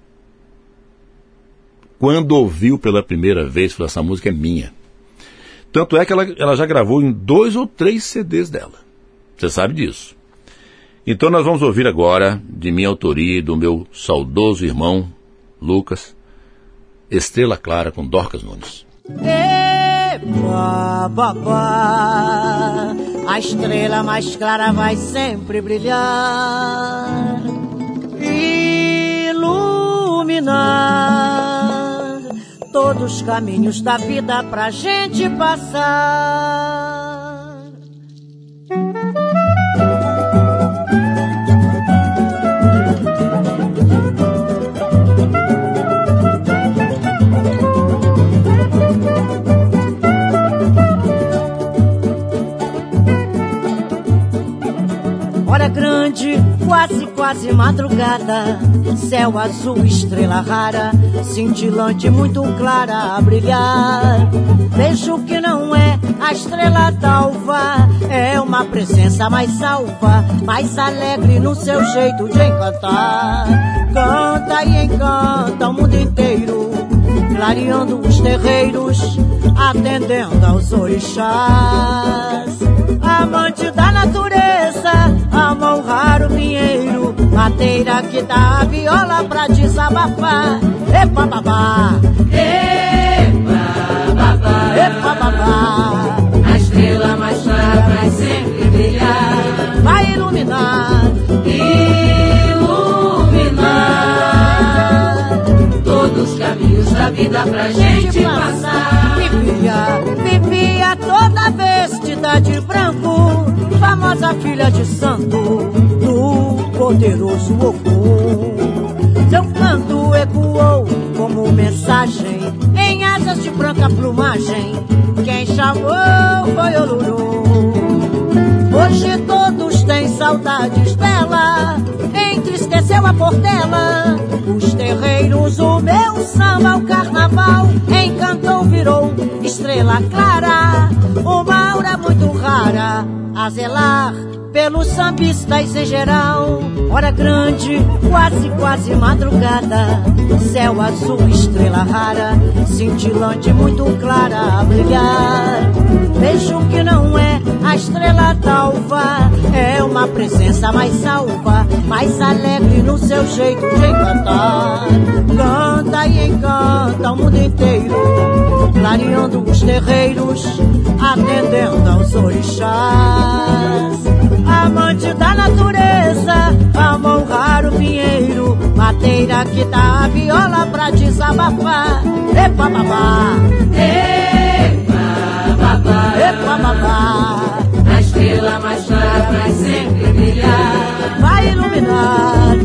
quando ouviu pela primeira vez, falou, essa música é minha. Tanto é que ela, ela já gravou em dois ou três C Ds dela. Você sabe disso. Então nós vamos ouvir agora, de minha autoria e do meu saudoso irmão, Lucas, Estrela Clara com Dorcas Nunes. Epa, babá, a estrela mais clara vai sempre brilhar, iluminar todos os caminhos da vida pra gente passar. Hora grande, quase, quase madrugada, céu azul, estrela rara, cintilante, muito clara a brilhar. Vejo que não é a estrela d'alva, é uma presença mais salva, mais alegre no seu jeito de encantar. Canta e encanta o mundo inteiro, clareando os terreiros, atendendo aos orixás. Amante da natureza, ama o raro pinheiro, mateira que dá a viola pra desabafar. Epa babá, epa babá, epa babá, a estrela mais clara vai sempre brilhar, vai iluminar, iluminar todos os caminhos da vida pra gente passar. Vivia, vivia toda vestida de branco, famosa filha de santo do poderoso Ogum. Seu canto ecoou como mensagem em asas de branca plumagem. Quem chamou foi Oluru. Hoje todos têm saudades dela, entristeceu a portela. Os terreiros, o meu samba, o carnaval, encantou, virou estrela clara, uma aura muito rara a zelar pelos sambistas em geral. Hora grande, quase, quase madrugada, céu azul, estrela rara, cintilante, muito clara a brilhar. Vejo que não é a estrela d'alva, é uma presença mais salva, mais alegre no seu jeito de encantar. Canta e encanta o mundo inteiro, clareando os terreiros, atendendo aos orixás. Amante da natureza, babá, epa babá, epa babá, epa babá. A estrela mais clara vai sempre brilhar, vai iluminar,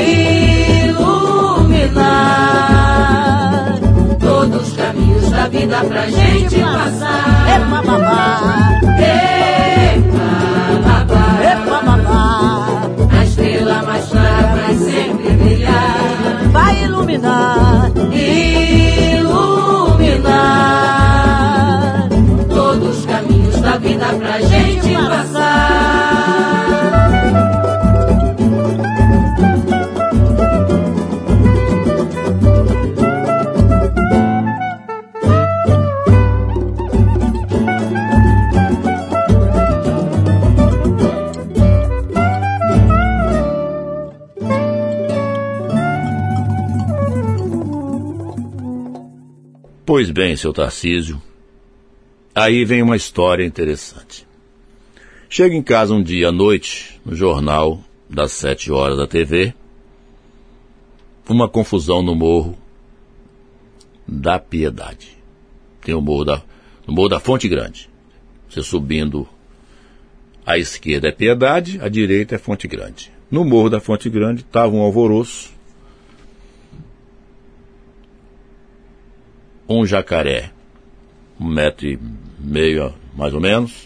iluminar todos os caminhos da vida pra gente passar. Epa babá, epa babá, epa babá. A estrela mais clara vai sempre brilhar, vai iluminar, iluminar todos os caminhos da vida pra gente passar. Pois bem, seu Tarcísio, aí vem uma história interessante. Chego em casa um dia à noite, no jornal das sete horas da T V, uma confusão no Morro da Piedade. Tem o morro da, no Morro da Fonte Grande. Você subindo à esquerda é Piedade, à direita é Fonte Grande. No Morro da Fonte Grande estava um alvoroço, um jacaré, um metro e meio mais ou menos,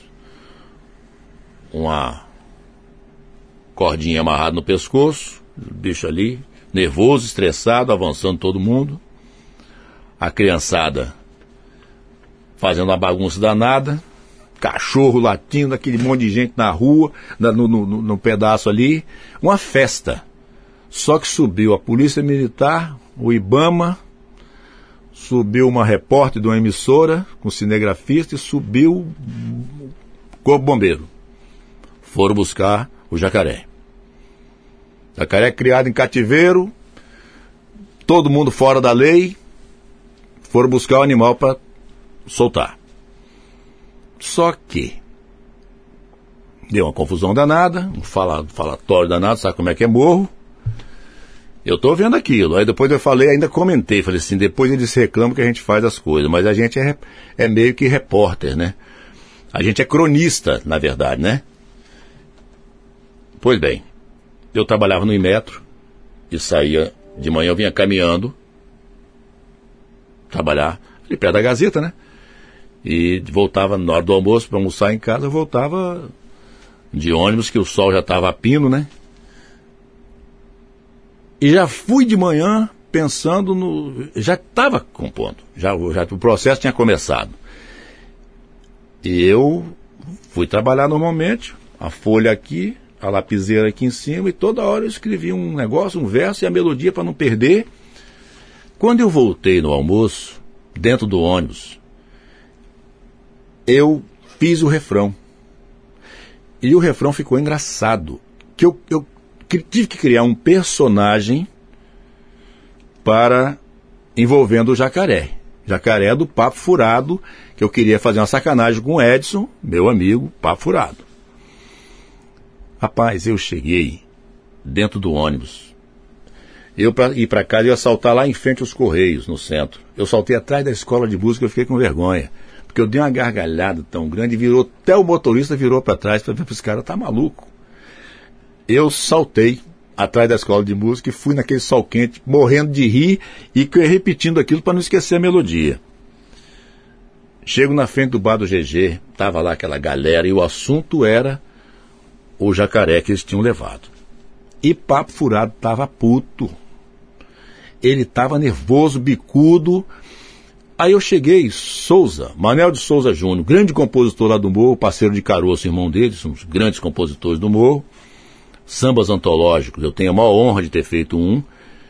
uma cordinha amarrada no pescoço, o bicho ali, nervoso, estressado, avançando todo mundo, a criançada fazendo uma bagunça danada, cachorro latindo, aquele monte de gente na rua, no, no, no, no pedaço ali, uma festa. Só que subiu a polícia militar, o IBAMA, subiu uma repórter de uma emissora com cinegrafista e subiu o corpo bombeiro. Foram buscar o jacaré. Jacaré criado em cativeiro, todo mundo fora da lei, foram buscar o animal para soltar. Só que deu uma confusão danada, um fala, falatório danado, sabe como é que é morro? Eu tô vendo aquilo. Aí depois eu falei, ainda comentei, falei assim, depois eles reclamam que a gente faz as coisas, mas a gente é, é meio que repórter, né? A gente é cronista, na verdade, né? Pois bem, eu trabalhava no Inmetro e saía, de manhã eu vinha caminhando, trabalhar ali perto da Gazeta, né? E voltava na hora do almoço para almoçar em casa, eu voltava de ônibus, que o sol já estava a pino, né? E já fui de manhã pensando no... Já estava compondo, já, já o processo tinha começado. E eu fui trabalhar normalmente, a folha aqui, a lapiseira aqui em cima, e toda hora eu escrevia um negócio, um verso e a melodia para não perder. Quando eu voltei no almoço, dentro do ônibus, eu fiz o refrão. E o refrão ficou engraçado, que eu... eu tive que criar um personagem para envolvendo o jacaré. Jacaré do Papo Furado, que eu queria fazer uma sacanagem com o Edson, meu amigo, Papo Furado. Rapaz, eu cheguei dentro do ônibus. Eu, para ir para casa, ia saltar lá em frente aos Correios, no centro. Eu saltei atrás da escola de música, eu fiquei com vergonha. Porque eu dei uma gargalhada tão grande, virou, até o motorista virou para trás, para ver para esse cara, tá maluco. Eu saltei atrás da escola de música e fui naquele sol quente, morrendo de rir e repetindo aquilo para não esquecer a melodia. Chego na frente do bar do G G, estava lá aquela galera e o assunto era o jacaré que eles tinham levado. E Papo Furado estava puto. Ele estava nervoso, bicudo. Aí eu cheguei, Souza, Manuel de Souza Júnior, grande compositor lá do Morro, parceiro de Caroço, irmão dele, são os grandes compositores do Morro. Sambas antológicos, eu tenho a maior honra de ter feito um.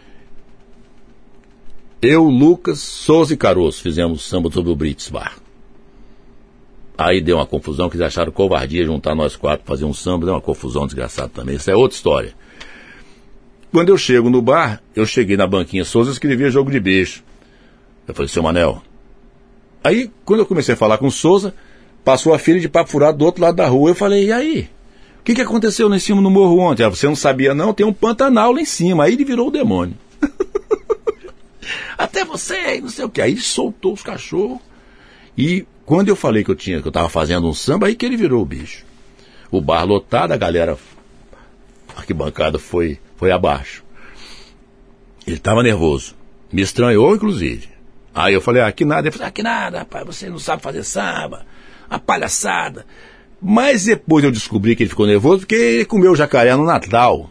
Eu, Lucas, Souza e Caroço fizemos samba sobre o Brits Bar. Aí deu uma confusão, que eles acharam covardia juntar nós quatro, fazer um samba, deu uma confusão desgraçada também. Isso é outra história. Quando eu chego no bar, eu cheguei na banquinha Souza e escrevia Jogo de Beijo. Eu falei, seu Manel. Aí, quando eu comecei a falar com o Souza, passou a filha de Papo Furado do outro lado da rua. Eu falei, e aí? O que, que aconteceu lá em cima no morro ontem? Ah, você não sabia não? Tem um Pantanal lá em cima. Aí ele virou o demônio. até você, não sei o que. Aí soltou os cachorros. E quando eu falei que eu tinha, que eu estava fazendo um samba, aí que ele virou o bicho. O bar lotado, a galera, a arquibancada foi, foi abaixo. Ele estava nervoso. Me estranhou, inclusive. Aí eu falei, ah, que nada. Ele falou, ah, que nada, rapaz, você não sabe fazer samba. A palhaçada. Mas depois eu descobri que ele ficou nervoso porque ele comeu jacaré no Natal.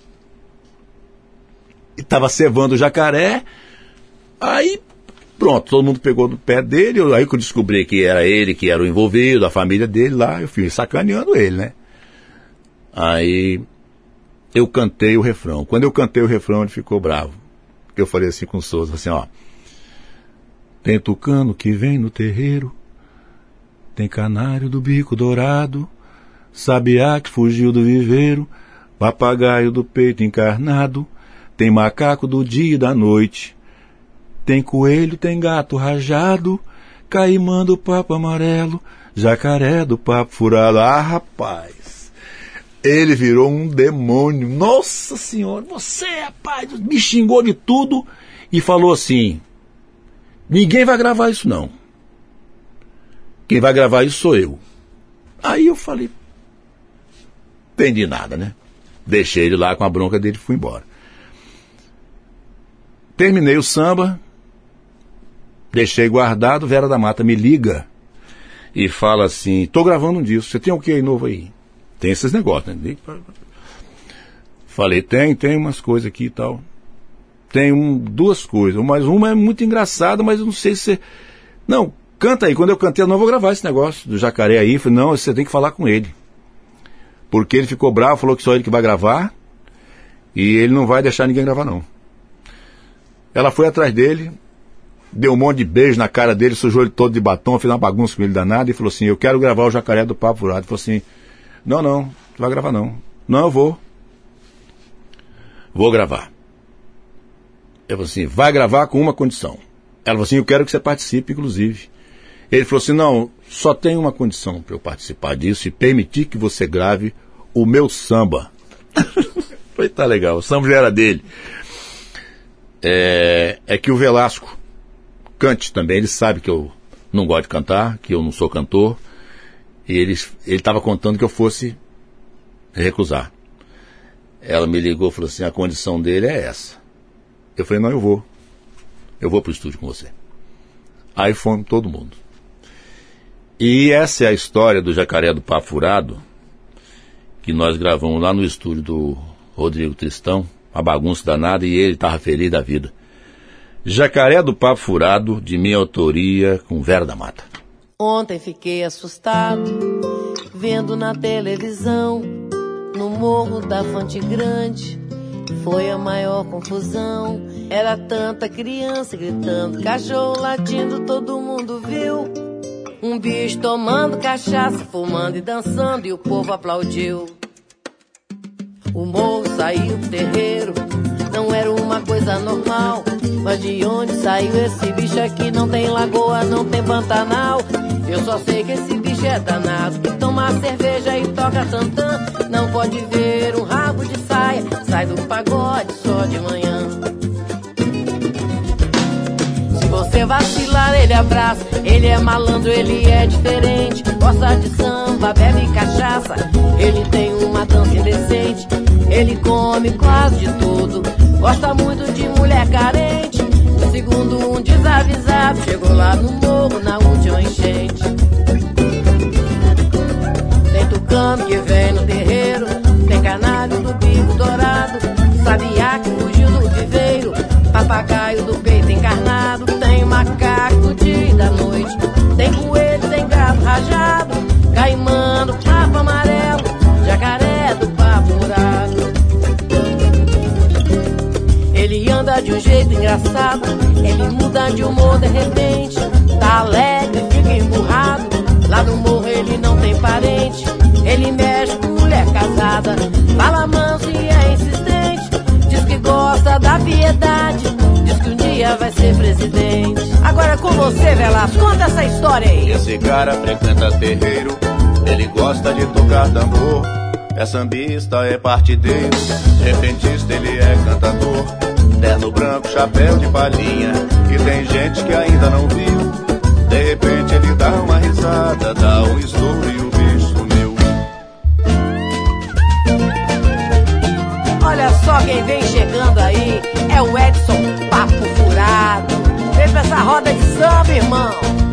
E estava cevando o jacaré. Aí, pronto, todo mundo pegou no pé dele. Aí que eu descobri que era ele que era o envolvido, a família dele lá. Eu fui sacaneando ele, né? Aí eu cantei o refrão. Quando eu cantei o refrão, ele ficou bravo. Eu falei assim com o Souza, assim, ó. Tem tucano que vem no terreiro. Tem canário do bico dourado, sabiá que fugiu do viveiro, papagaio do peito encarnado, tem macaco do dia e da noite, tem coelho, tem gato rajado, caimã do papo amarelo, jacaré do papo furado. Ah, rapaz, ele virou um demônio. Nossa senhora, você, rapaz, me xingou de tudo e falou assim, ninguém vai gravar isso não. Quem vai gravar isso sou eu. Aí eu falei, entendi nada, né? Deixei ele lá com a bronca dele e fui embora. Terminei o samba, deixei guardado, Vera da Mata me liga e fala assim, tô gravando um disco, você tem o que aí novo aí? Tem esses negócios, né? Falei, tem, tem umas coisas aqui e tal. Tem um, duas coisas, mas uma é muito engraçada, mas eu não sei se você... Não, canta aí. Quando eu cantei, eu não vou gravar esse negócio do jacaré aí. Eu falei, não, você tem que falar com ele. Porque ele ficou bravo, falou que só ele que vai gravar. E ele não vai deixar ninguém gravar, não. Ela foi atrás dele, deu um monte de beijo na cara dele, sujou ele todo de batom, fez uma bagunça com ele danado e falou assim, eu quero gravar o jacaré do Papo Furado. Ele falou assim, não, não, não vai gravar não. Não, eu vou. Vou gravar. Eu falei assim, vai gravar com uma condição. Ela falou assim, eu quero que você participe, inclusive. Ele falou assim, não, só tem uma condição para eu participar disso e permitir que você grave o meu samba. Foi, tá legal, o samba já era dele. É, é que o Velasco cante também, ele sabe que eu não gosto de cantar, que eu não sou cantor, e ele estava contando que eu fosse recusar. Ela me ligou e falou assim, a condição dele é essa. Eu falei, não, eu vou. Eu vou pro estúdio com você. Aí fomos todo mundo. E essa é a história do Jacaré do Papo Furado, que nós gravamos lá no estúdio do Rodrigo Tristão, uma bagunça danada, e ele estava feliz da vida. Jacaré do Papo Furado, de minha autoria, com Vera da Mata. Ontem fiquei assustado, vendo na televisão, no morro da Fonte Grande, foi a maior confusão. Era tanta criança gritando, cachorro latindo, todo mundo viu. Um bicho tomando cachaça, fumando e dançando, e o povo aplaudiu. O morro saiu pro terreiro, não era uma coisa normal. Mas de onde saiu esse bicho aqui? Não tem lagoa, não tem Pantanal. Eu só sei que esse bicho é danado, que toma cerveja e toca tantã. Não pode ver um rabo de saia, sai do pagode só de manhã. Se você vacilar, ele abraça. Ele é malandro, ele é diferente. Gosta de samba, bebe cachaça. Ele tem uma dança indecente. Ele come quase de tudo. Gosta muito de mulher carente. Segundo um desavisado, chegou lá no morro na última enchente. Tem tucano que vem no terreiro, tem canário do bico dourado, sabiá que fugiu do viveiro, papagaio do peito encarnado, tem macaco do dia e da noite, tem coelho, tem gato rajado, caimã do papo amarelo, jacaré do papo furado. Ele anda de um jeito engraçado, ele muda de humor de repente, tá alegre, fica emburrado, lá no morro ele não tem parente, ele mexe com mulher casada, fala manso e é insistente, diz que gosta da piedade, diz que um dia vai ser presidente. Agora com você, Velasco, conta essa história aí. Esse cara frequenta terreiro, ele gosta de tocar tambor, é sambista, é partideiro, repentista, ele é cantador. terno branco, chapéu de palhinha. E tem gente que ainda não viu. De repente ele dá uma risada, dá um estouro e o bicho sumiu. Olha só quem vem chegando aí, é o Edson Papo Furado. Vem pra essa roda de samba, irmão.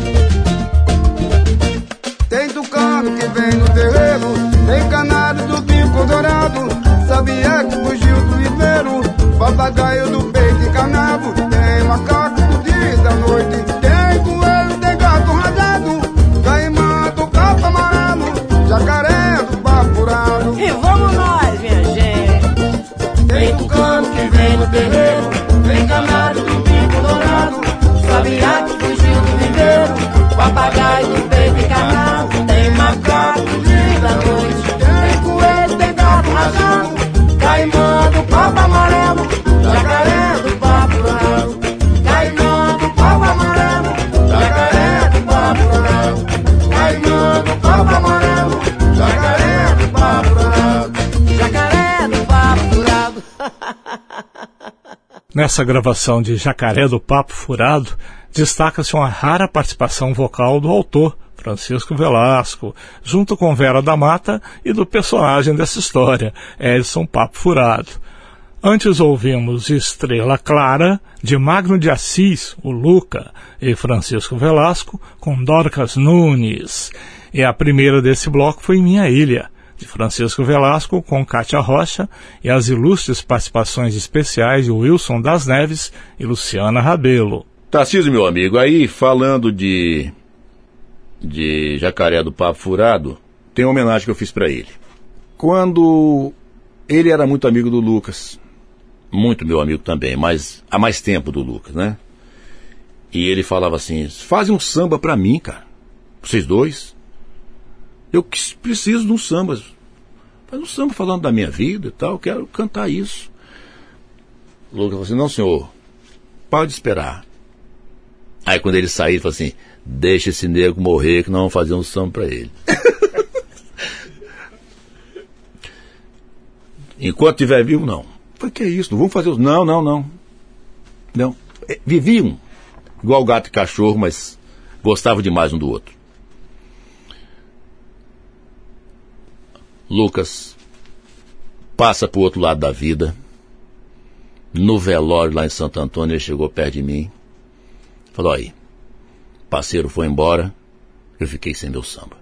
Tem tucano que vem no terreiro, tem canário do bico dourado, sabiá que fugiu do viveiro, papagaio do peito encanado, tem macaco do dia e da noite, tem coelho, tem gato rajado, caimã do capo amarelo, jacaré do papo furado. E vamos nós, minha gente. Tem tucano que vem no terreiro, tem canário do bico dourado, sabiá que fugiu do viveiro, papagaio do peito encanado, tem macaco do dia e da noite, tem coelho, tem gato rajado, caimã do papo amarelo, jacaré do papo furado, caimã do papo amarelo, jacaré do papo furado, caimã do papo amarelo, jacaré do papo furado, jacaré do papo furado. Nessa gravação de Jacaré do Papo Furado, destaca-se uma rara participação vocal do autor, Francisco Velasco, junto com Vera da Mata e do personagem dessa história, Edson Papo Furado. Antes ouvimos Estrela Clara, de Magno de Assis, o Luca, e Francisco Velasco, com Dorcas Nunes. E a primeira desse bloco foi Minha Ilha, de Francisco Velasco, com Cátia Rocha, e as ilustres participações especiais de Wilson das Neves e Luciana Rabelo. Tarcísio, meu amigo, aí falando de, de Jacaré do Papo Furado, tem uma homenagem que eu fiz para ele. Quando ele era muito amigo do Lucas, muito meu amigo também, mas há mais tempo do Lucas, né? E ele falava assim, fazem um samba pra mim, cara, vocês dois. Eu preciso de um samba, faz um samba falando da minha vida e tal, eu quero cantar isso. O Lucas falou assim, não senhor, pode esperar. Aí quando ele saiu, ele falou assim, deixa esse nego morrer que nós vamos fazer um samba pra ele. Enquanto tiver vivo, não. Foi que é isso, não vamos fazer os... Não, não, não. Não. É, viviam igual gato e cachorro, mas gostavam demais um do outro. Lucas passa pro outro lado da vida. No velório lá em Santo Antônio, ele chegou perto de mim. Falou, aí, parceiro foi embora, eu fiquei sem meu samba.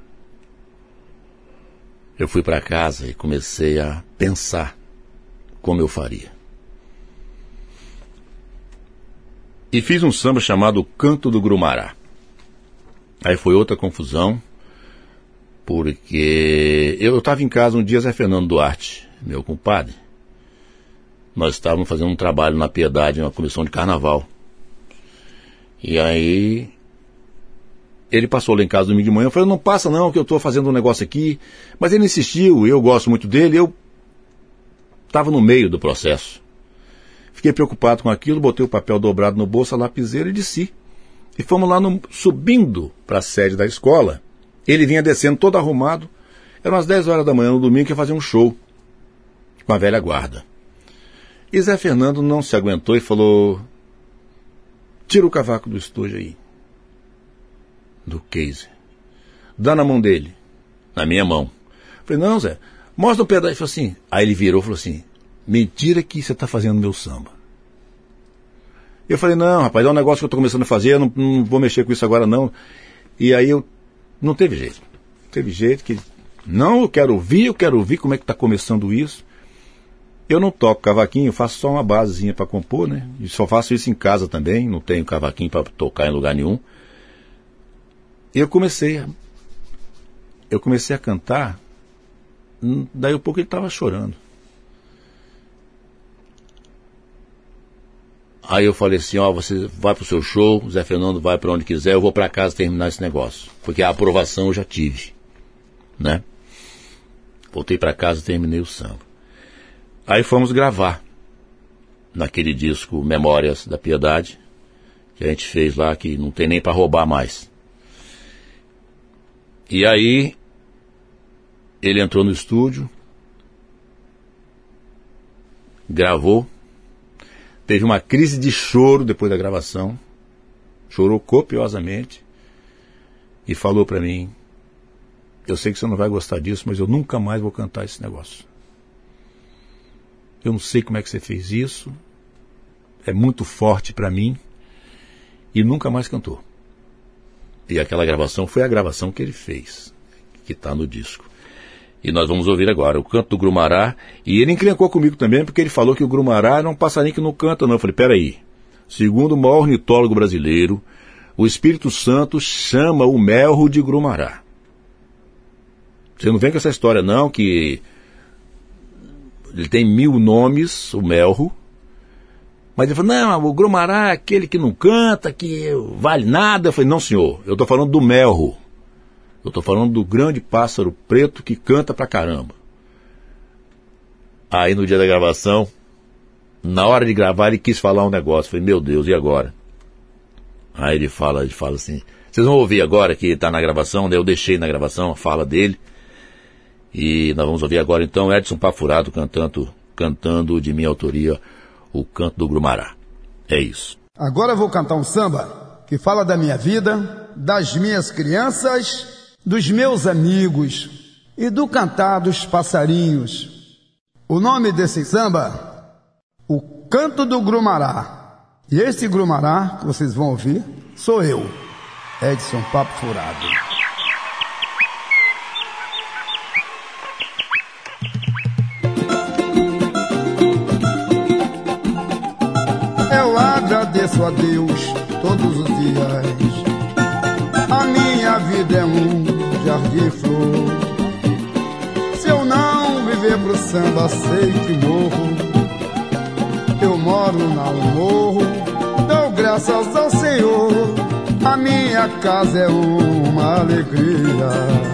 Eu fui para casa e comecei a pensar como eu faria. E fiz um samba chamado Canto do Grumará. Aí foi outra confusão, porque eu estava em casa um dia, Zé Fernando Duarte, meu compadre. Nós estávamos fazendo um trabalho na Piedade, uma comissão de carnaval. E aí, ele passou lá em casa domingo de manhã, eu falei, não passa não, que eu estou fazendo um negócio aqui. Mas ele insistiu, eu gosto muito dele, eu estava no meio do processo. Fiquei preocupado com aquilo, botei o papel dobrado no bolso, a lapiseira e desci. E fomos lá no, subindo para a sede da escola. Ele vinha descendo todo arrumado. Eram umas dez horas da manhã no domingo, que ia fazer um show com a velha guarda. E Zé Fernando não se aguentou e falou... Tira o cavaco do estojo aí. Do case. Dá na mão dele. Na minha mão. Falei, não, Zé, mostra um pedaço. Ele falou assim. Aí ele virou e falou assim, mentira que você está fazendo meu samba. Eu falei, não, rapaz, é um negócio que eu estou começando a fazer, eu não, não vou mexer com isso agora não. E aí eu, não teve jeito. Não teve jeito que, não, eu quero ouvir, eu quero ouvir como é que está começando isso. Eu não toco cavaquinho, eu faço só uma basezinha para compor, né? E só faço isso em casa também, não tenho cavaquinho para tocar em lugar nenhum. E eu comecei a, eu comecei a cantar, daí um pouco ele estava chorando. Aí eu falei assim, ó, você vai pro seu show, Zé Fernando vai para onde quiser, eu vou para casa terminar esse negócio. Porque a aprovação eu já tive, né? Voltei para casa e terminei o samba. Aí fomos gravar naquele disco Memórias da Piedade, que a gente fez lá, que não tem nem para roubar mais. E aí ele entrou no estúdio, gravou. teve uma crise de choro depois da gravação, chorou copiosamente e falou para mim: eu sei que você não vai gostar disso, mas eu nunca mais vou cantar esse negócio. Eu não sei como é que você fez isso, é muito forte para mim, e nunca mais cantou. E aquela gravação foi a gravação que ele fez, que está no disco. E nós vamos ouvir agora o canto do Grumará. E ele encrencou comigo também, porque ele falou que o Grumará era um passarinho que não canta, não. Eu falei: peraí, segundo o maior ornitólogo brasileiro, o Espírito Santo chama o melro de Grumará. Você não vem com essa história, não, que ele tem mil nomes, o melro. Mas ele falou: não, o Grumará é aquele que não canta, que vale nada. Eu falei: não, senhor, eu estou falando do melro. Eu estou falando do grande pássaro preto que canta pra caramba. Aí no dia da gravação, na hora de gravar, ele quis falar um negócio. Eu falei: meu Deus, e agora? Aí ele fala, ele fala assim: vocês vão ouvir agora que está na gravação, né? Eu deixei na gravação a fala dele. E nós vamos ouvir agora então Edson Pafurado cantando, cantando de minha autoria o canto do Grumará. É isso. Agora eu vou cantar um samba que fala da minha vida, das minhas crianças, dos meus amigos e do cantar dos passarinhos. O nome desse samba, o Canto do Grumará. E esse Grumará que vocês vão ouvir sou eu, Edson Papo Furado. Eu agradeço a Deus todos os dias. A minha vida é um jardim flor. Se eu não viver pro samba, sei que morro. Eu moro na morro, dou graças ao Senhor. A minha casa é uma alegria.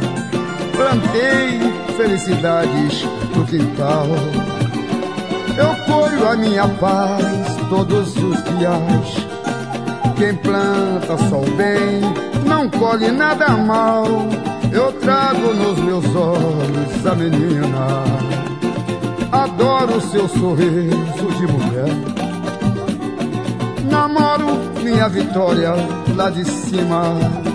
Plantei felicidades no quintal. Eu colho a minha paz todos os dias. Quem planta só o bem não colhe nada mal. Eu trago nos meus olhos a menina. Adoro seu sorriso de mulher. Namoro minha vitória lá de cima.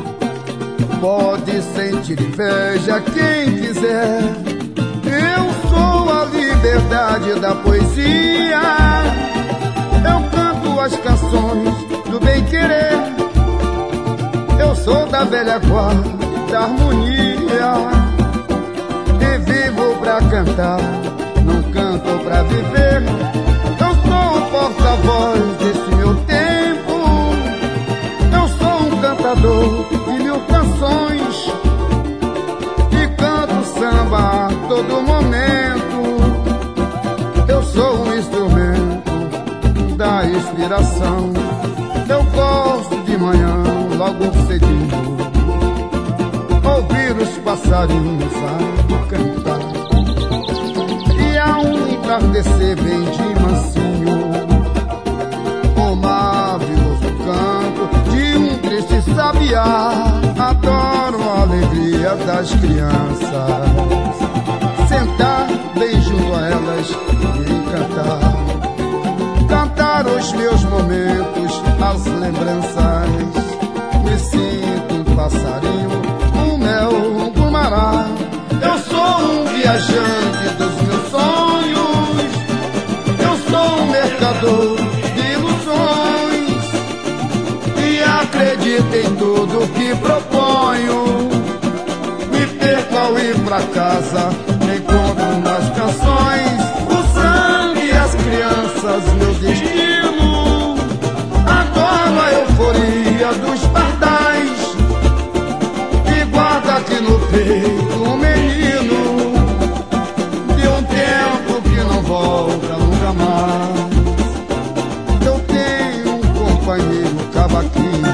Pode sentir inveja quem quiser. Eu sou a liberdade da poesia. Eu canto as canções do bem-querer. Eu sou da velha guarda, da harmonia. E vivo pra cantar, não canto pra viver. Eu sou o porta-voz desse meu tempo. Eu sou um cantador de mil canções. E canto samba a todo momento. Eu sou um instrumento da inspiração. Eu gosto de manhã, logo cedinho, ouvir os passarinhos a cantar. E ao entardecer bem de mansinho, o maravilhoso canto de um triste sabiá. Adoro a alegria das crianças, sentar bem junto a elas e cantar. Cantar os meus momentos, as lembranças. Me sinto um passarinho, um mel, um Grumará. Eu sou um viajante dos meus sonhos. Eu sou um mercador de ilusões. E acredito em tudo que proponho. Me perco ao ir pra casa, me encontro nas canções. O sangue e as crianças, meu destino. Adoro a euforia dos pardais. E guarda aqui no peito um menino de um tempo que não volta nunca mais. Eu tenho um companheiro cavaquinho,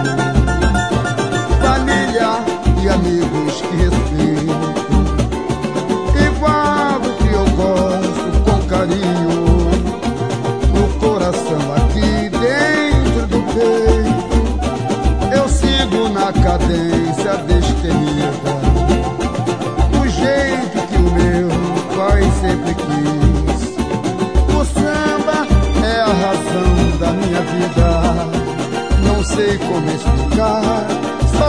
família e amigos que respeito. E guardo o que eu gosto com carinho no coração aqui dentro do peito. Eu sigo na cadência destemida, do jeito que o meu pai sempre quis. O samba é a razão da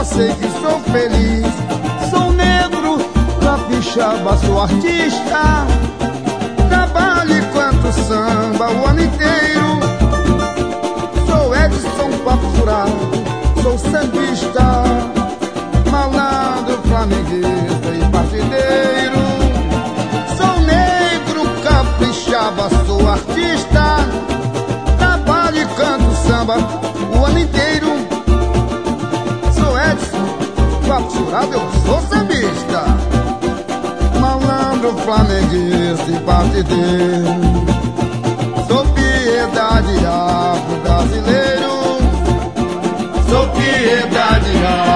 sei que sou feliz. Sou negro, capixaba, sou artista. Trabalho e canto samba o ano inteiro. Sou Edson Papo Furado, sou sambista, malandro, flamenguista e partideiro. Sou negro, capixaba, sou artista. Trabalho e canto samba o ano inteiro. Sou Edson Papo Furado, eu sou sambista, malandro, flamenguista e partideiro. Sou piedade afro-brasileiro. Sou piedade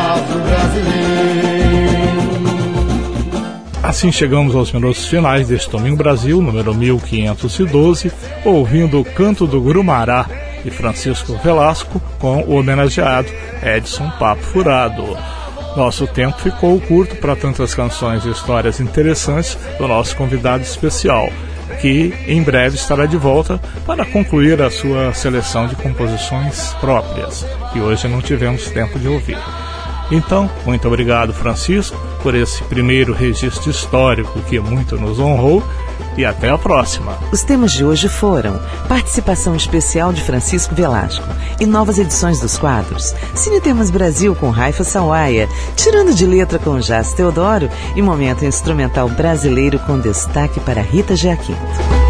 afro-brasileiro. Assim chegamos aos minutos finais deste Domingo Brasil, número mil quinhentos e doze, ouvindo o Canto do Grumará de Francisco Velasco com o homenageado Edson Papo Furado. Nosso tempo ficou curto para tantas canções e histórias interessantes do nosso convidado especial, que em breve estará de volta para concluir a sua seleção de composições próprias, que hoje não tivemos tempo de ouvir. Então, muito obrigado, Francisco, por esse primeiro registro histórico que muito nos honrou, e até a próxima. Os temas de hoje foram participação especial de Francisco Velasco e novas edições dos quadros Cine Temas Brasil com Raifa Sawaia, Tirando de Letra com Jás Teodoro e Momento Instrumental Brasileiro com destaque para Rita Giaquinto.